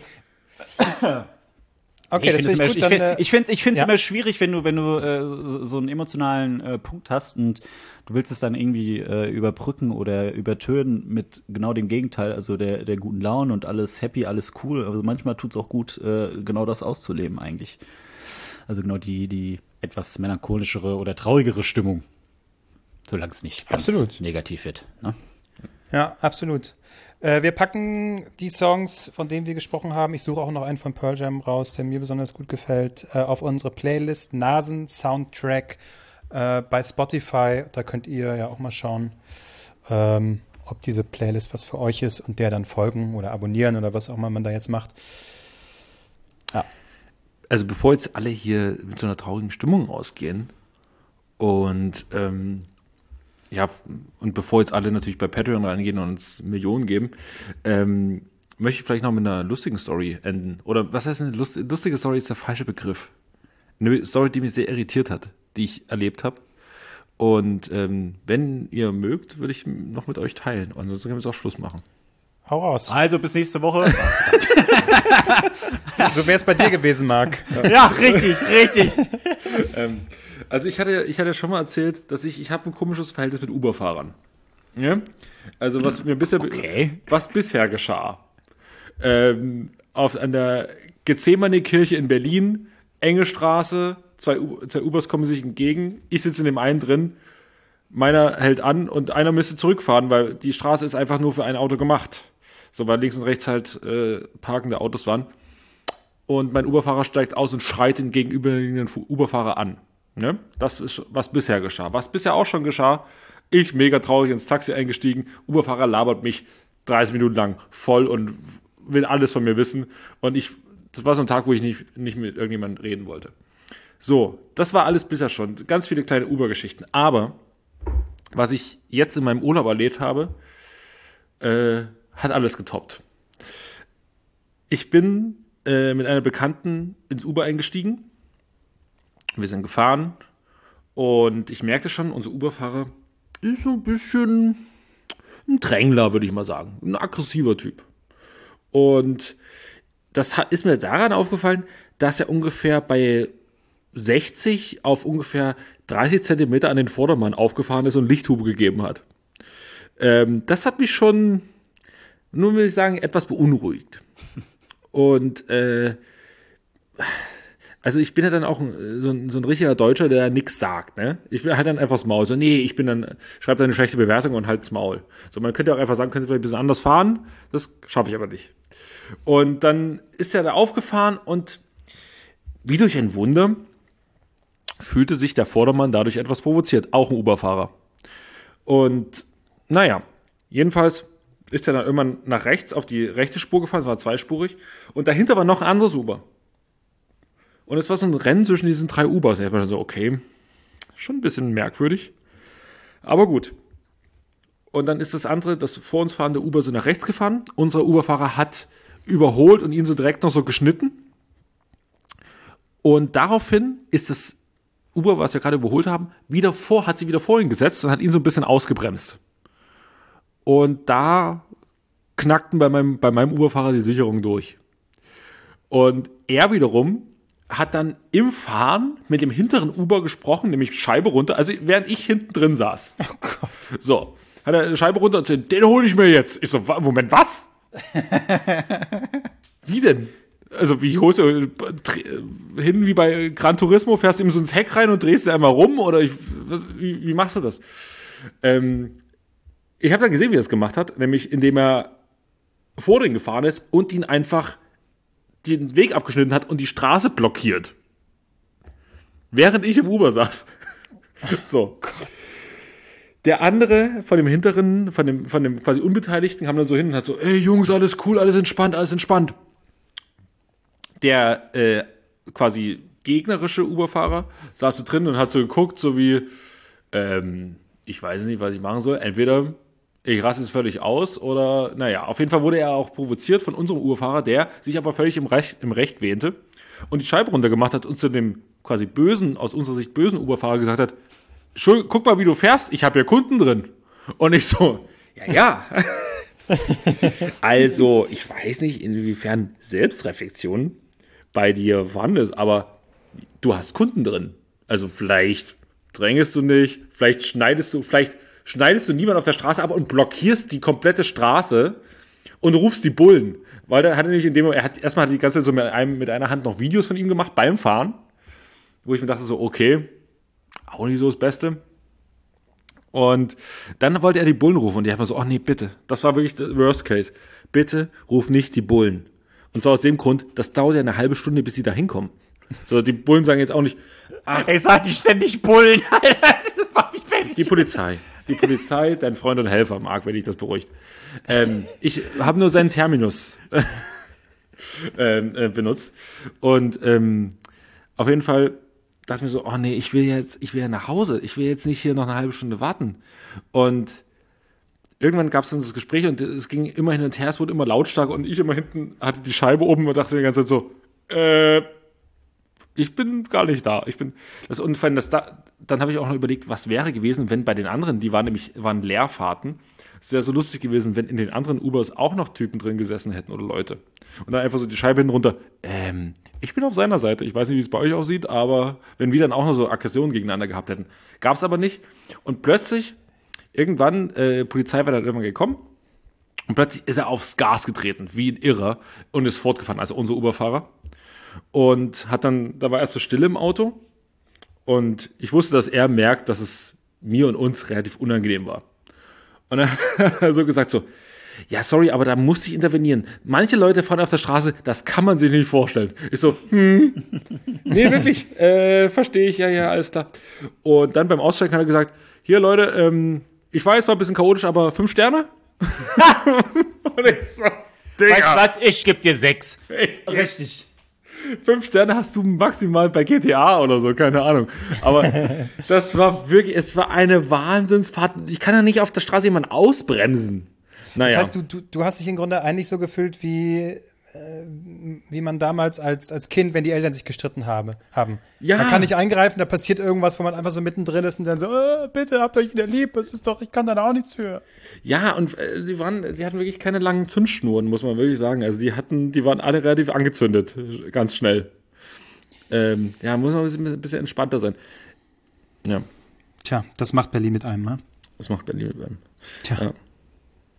Okay, das finde ich gut. Ich finde es immer schwierig, wenn du so einen emotionalen Punkt hast und du willst es dann irgendwie überbrücken oder übertönen mit genau dem Gegenteil, also der guten Laune und alles happy, alles cool. Also manchmal tut es auch gut, genau das auszuleben eigentlich. Also genau die etwas melancholischere oder traurigere Stimmung, solange es nicht ganz negativ wird. Ne? Ja, absolut. Wir packen die Songs, von denen wir gesprochen haben. Ich suche auch noch einen von Pearl Jam raus, der mir besonders gut gefällt, auf unsere Playlist Nasen Soundtrack bei Spotify. Da könnt ihr ja auch mal schauen, ob diese Playlist was für euch ist und der dann folgen oder abonnieren oder was auch immer man da jetzt macht. Ja. Also bevor jetzt alle hier mit so einer traurigen Stimmung ausgehen und und bevor jetzt alle natürlich bei Patreon reingehen und uns Millionen geben, möchte ich vielleicht noch mit einer lustigen Story enden. Oder was heißt eine lustige Story ist der falsche Begriff. Eine Story, die mich sehr irritiert hat, die ich erlebt habe. Und wenn ihr mögt, würde ich noch mit euch teilen. Ansonsten können wir jetzt auch Schluss machen. Hau raus. Also bis nächste Woche. So wäre es bei dir gewesen, Marc. Ja, richtig. Also ich hatte schon mal erzählt, dass ich habe ein komisches Verhältnis mit Uber-Fahrern. Ja? Also was bisher geschah. An der Gethsemane-Kirche in Berlin, enge Straße, zwei Ubers kommen sich entgegen, ich sitze in dem einen drin, meiner hält an und einer müsste zurückfahren, weil die Straße ist einfach nur für ein Auto gemacht. So, weil links und rechts halt parkende Autos waren. Und mein Uberfahrer steigt aus und schreit den gegenüberliegenden Uberfahrer an. Ne? Das ist, was bisher geschah. Was bisher auch schon geschah, ich mega traurig ins Taxi eingestiegen, Uberfahrer labert mich 30 Minuten lang voll und will alles von mir wissen. Und das war so ein Tag, wo ich nicht mit irgendjemandem reden wollte. So, das war alles bisher schon. Ganz viele kleine Uber-Geschichten. Aber was ich jetzt in meinem Urlaub erlebt habe, hat alles getoppt. Ich bin mit einer Bekannten ins Uber eingestiegen. Wir sind gefahren und ich merkte schon, unser Uberfahrer ist so ein bisschen ein Drängler, würde ich mal sagen. Ein aggressiver Typ. Und das ist mir daran aufgefallen, dass er ungefähr bei 60 auf ungefähr 30 Zentimeter an den Vordermann aufgefahren ist und Lichthube gegeben hat. Das hat mich schon, nur will ich sagen, etwas beunruhigt. Und also ich bin ja dann auch so ein richtiger Deutscher, der nichts sagt, ne? Ich bin halt dann einfach das Maul. So, nee, schreibe dann eine schlechte Bewertung und halt das Maul. So, man könnte auch einfach sagen, könnte vielleicht ein bisschen anders fahren. Das schaffe ich aber nicht. Und dann ist er da aufgefahren und wie durch ein Wunder fühlte sich der Vordermann dadurch etwas provoziert. Auch ein Uber-Fahrer. Und naja, jedenfalls ist er dann irgendwann nach rechts auf die rechte Spur gefahren, es war zweispurig. Und dahinter war noch ein anderes Uber. Und es war so ein Rennen zwischen diesen 3 Ubers. Da hat man schon so, okay, schon ein bisschen merkwürdig. Aber gut. Und dann ist das vor uns fahrende Uber so nach rechts gefahren. Unser Uberfahrer hat überholt und ihn so direkt noch so geschnitten. Und daraufhin ist das Uber, was wir gerade überholt haben, hat sie wieder vor ihn gesetzt und hat ihn so ein bisschen ausgebremst. Und da knackten bei meinem Uberfahrer die Sicherung durch. Und er wiederum hat dann im Fahren mit dem hinteren Uber gesprochen, nämlich Scheibe runter, also während ich hinten drin saß. Oh Gott. So, hat er Scheibe runter und gesagt, den hole ich mir jetzt. Ich so, Moment, was? Wie denn? Also wie holst du hin wie bei Gran Turismo, fährst du ihm so ins Heck rein und drehst du einmal rum? Oder wie machst du das? Ich habe dann gesehen, wie er es gemacht hat, nämlich indem er vor den gefahren ist und ihn einfach den Weg abgeschnitten hat und die Straße blockiert. Während ich im Uber saß. So. Oh Gott. Der andere von dem hinteren, von dem quasi Unbeteiligten kam dann so hin und hat so, ey Jungs, alles cool, alles entspannt, alles entspannt. Der quasi gegnerische Uberfahrer saß so drin und hat so geguckt, so wie, ich weiß nicht, was ich machen soll. Entweder ich raste es völlig aus oder, naja, auf jeden Fall wurde er auch provoziert von unserem Uberfahrer, der sich aber völlig im Recht wähnte und die Scheibe runtergemacht hat und zu dem quasi bösen, aus unserer Sicht bösen Uberfahrer gesagt hat, guck mal, wie du fährst, ich habe ja Kunden drin. Und ich so, ja. Also, ich weiß nicht, inwiefern Selbstreflexion bei dir vorhanden ist, aber du hast Kunden drin. Also vielleicht drängest du nicht, vielleicht schneidest du niemanden auf der Straße ab und blockierst die komplette Straße und rufst die Bullen. Weil dann hat er nämlich erstmal hat die ganze Zeit so mit einer Hand noch Videos von ihm gemacht beim Fahren, wo ich mir dachte so, okay, auch nicht so das Beste. Und dann wollte er die Bullen rufen und die haben so, oh nee, bitte. Das war wirklich der Worst Case. Bitte ruf nicht die Bullen. Und zwar aus dem Grund, das dauert ja eine halbe Stunde, bis sie da hinkommen. So, die Bullen sagen jetzt auch nicht, ich sag die ständig Bullen, Alter. Das macht mich fertig. Die Polizei, dein Freund und Helfer, Marc, wenn dich das beruhigt. Ich habe nur seinen Terminus benutzt. Und auf jeden Fall dachte ich mir so, oh nee, ich will ja nach Hause. Ich will jetzt nicht hier noch eine halbe Stunde warten. Und irgendwann gab es dann das Gespräch und es ging immer hin und her, es wurde immer lautstark und ich immer hinten hatte die Scheibe oben und dachte die ganze Zeit so, ich bin gar nicht da. Dann habe ich auch noch überlegt, was wäre gewesen, wenn bei den anderen, die waren Leerfahrten, es wäre so lustig gewesen, wenn in den anderen Ubers auch noch Typen drin gesessen hätten oder Leute. Und dann einfach so die Scheibe hinten runter, ich bin auf seiner Seite. Ich weiß nicht, wie es bei euch aussieht, aber wenn wir dann auch noch so Aggressionen gegeneinander gehabt hätten. Gab es aber nicht. Und plötzlich, irgendwann, Polizei war dann irgendwann gekommen und plötzlich ist er aufs Gas getreten, wie ein Irrer und ist fortgefahren, also unser Uberfahrer. Und da war erst so Stille im Auto und ich wusste, dass er merkt, dass es mir und uns relativ unangenehm war. Und dann hat er so gesagt so, ja, sorry, aber da musste ich intervenieren. Manche Leute fahren auf der Straße, das kann man sich nicht vorstellen. Ich so, nee, wirklich, verstehe ich, ja, alles klar. Und dann beim Aussteigen hat er gesagt, hier Leute, ich weiß, war ein bisschen chaotisch, aber 5 Sterne? Und ich so, Digga. Weißt du was, ich geb dir 6. Richtig. 5 Sterne hast du maximal bei GTA oder so, keine Ahnung. Aber das war wirklich, es war eine Wahnsinnsfahrt. Ich kann ja nicht auf der Straße jemanden ausbremsen. Naja. Das heißt, du hast dich im Grunde eigentlich so gefühlt, wie man damals als Kind, wenn die Eltern sich gestritten haben. Ja. Man kann nicht eingreifen, da passiert irgendwas, wo man einfach so mittendrin ist und dann so, bitte, habt euch wieder lieb, ich kann da auch nichts für. Ja, und sie hatten wirklich keine langen Zündschnuren, muss man wirklich sagen. Also die waren alle relativ angezündet, ganz schnell. Ja, muss man ein bisschen entspannter sein. Ja. Tja, das macht Berlin mit einem, ne? Das macht Berlin mit einem. Tja. Ja.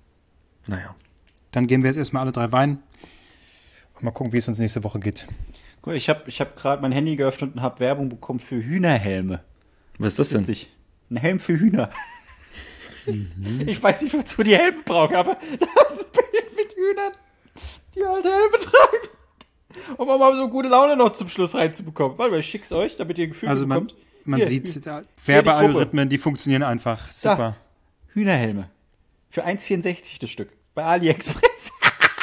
Naja. Dann gehen wir jetzt erstmal alle 3 weinen und mal gucken, wie es uns nächste Woche geht. Ich hab gerade mein Handy geöffnet und habe Werbung bekommen für Hühnerhelme. Was ist das denn? Ein Helm für Hühner. Ich weiß nicht, wozu die Helme brauchen, aber da ist ein Bild mit Hühnern, die halt Helme tragen. Um mal so gute Laune noch zum Schluss reinzubekommen. Warte mal, ich schick's euch, damit ihr ein Gefühl bekommt. Man sieht, Werbealgorithmen, die funktionieren einfach. Super. Da. Hühnerhelme. Für 1,64 das Stück. Bei AliExpress.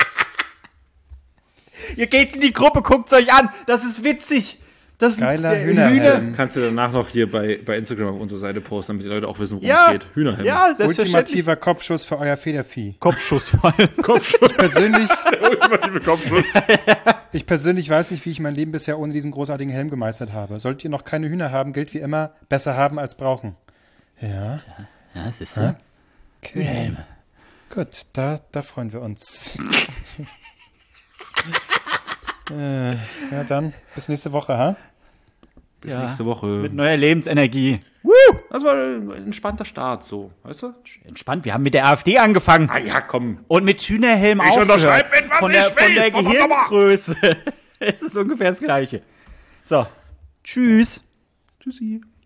Ihr geht in die Gruppe, guckt's euch an. Das ist witzig. Das ist geiler Hühnerhelm. Kannst du danach noch hier bei Instagram auf unserer Seite posten, damit die Leute auch wissen, worum es geht. Hühnerhelm. Ja, ultimativer Kopfschuss für euer Federvieh. Kopfschuss vor allem. Kopfschuss. Der ultimative Kopfschuss. Ich persönlich weiß nicht, wie ich mein Leben bisher ohne diesen großartigen Helm gemeistert habe. Solltet ihr noch keine Hühner haben, gilt wie immer, besser haben als brauchen. Ja. Ja, das ist so. Okay. Hühnerhelme. Gut, da freuen wir uns. Ja, dann bis nächste Woche, ha? Bis nächste Woche. Mit neuer Lebensenergie. Woo! Das war ein entspannter Start, so, weißt du? Entspannt, wir haben mit der AfD angefangen. Ah ja, komm. Und mit Hühnerhelm aufgehört. Ich unterschreibe mit, was von ich der, will. Von der Gehirngröße. Es ist ungefähr das Gleiche. So, tschüss. Tschüssi.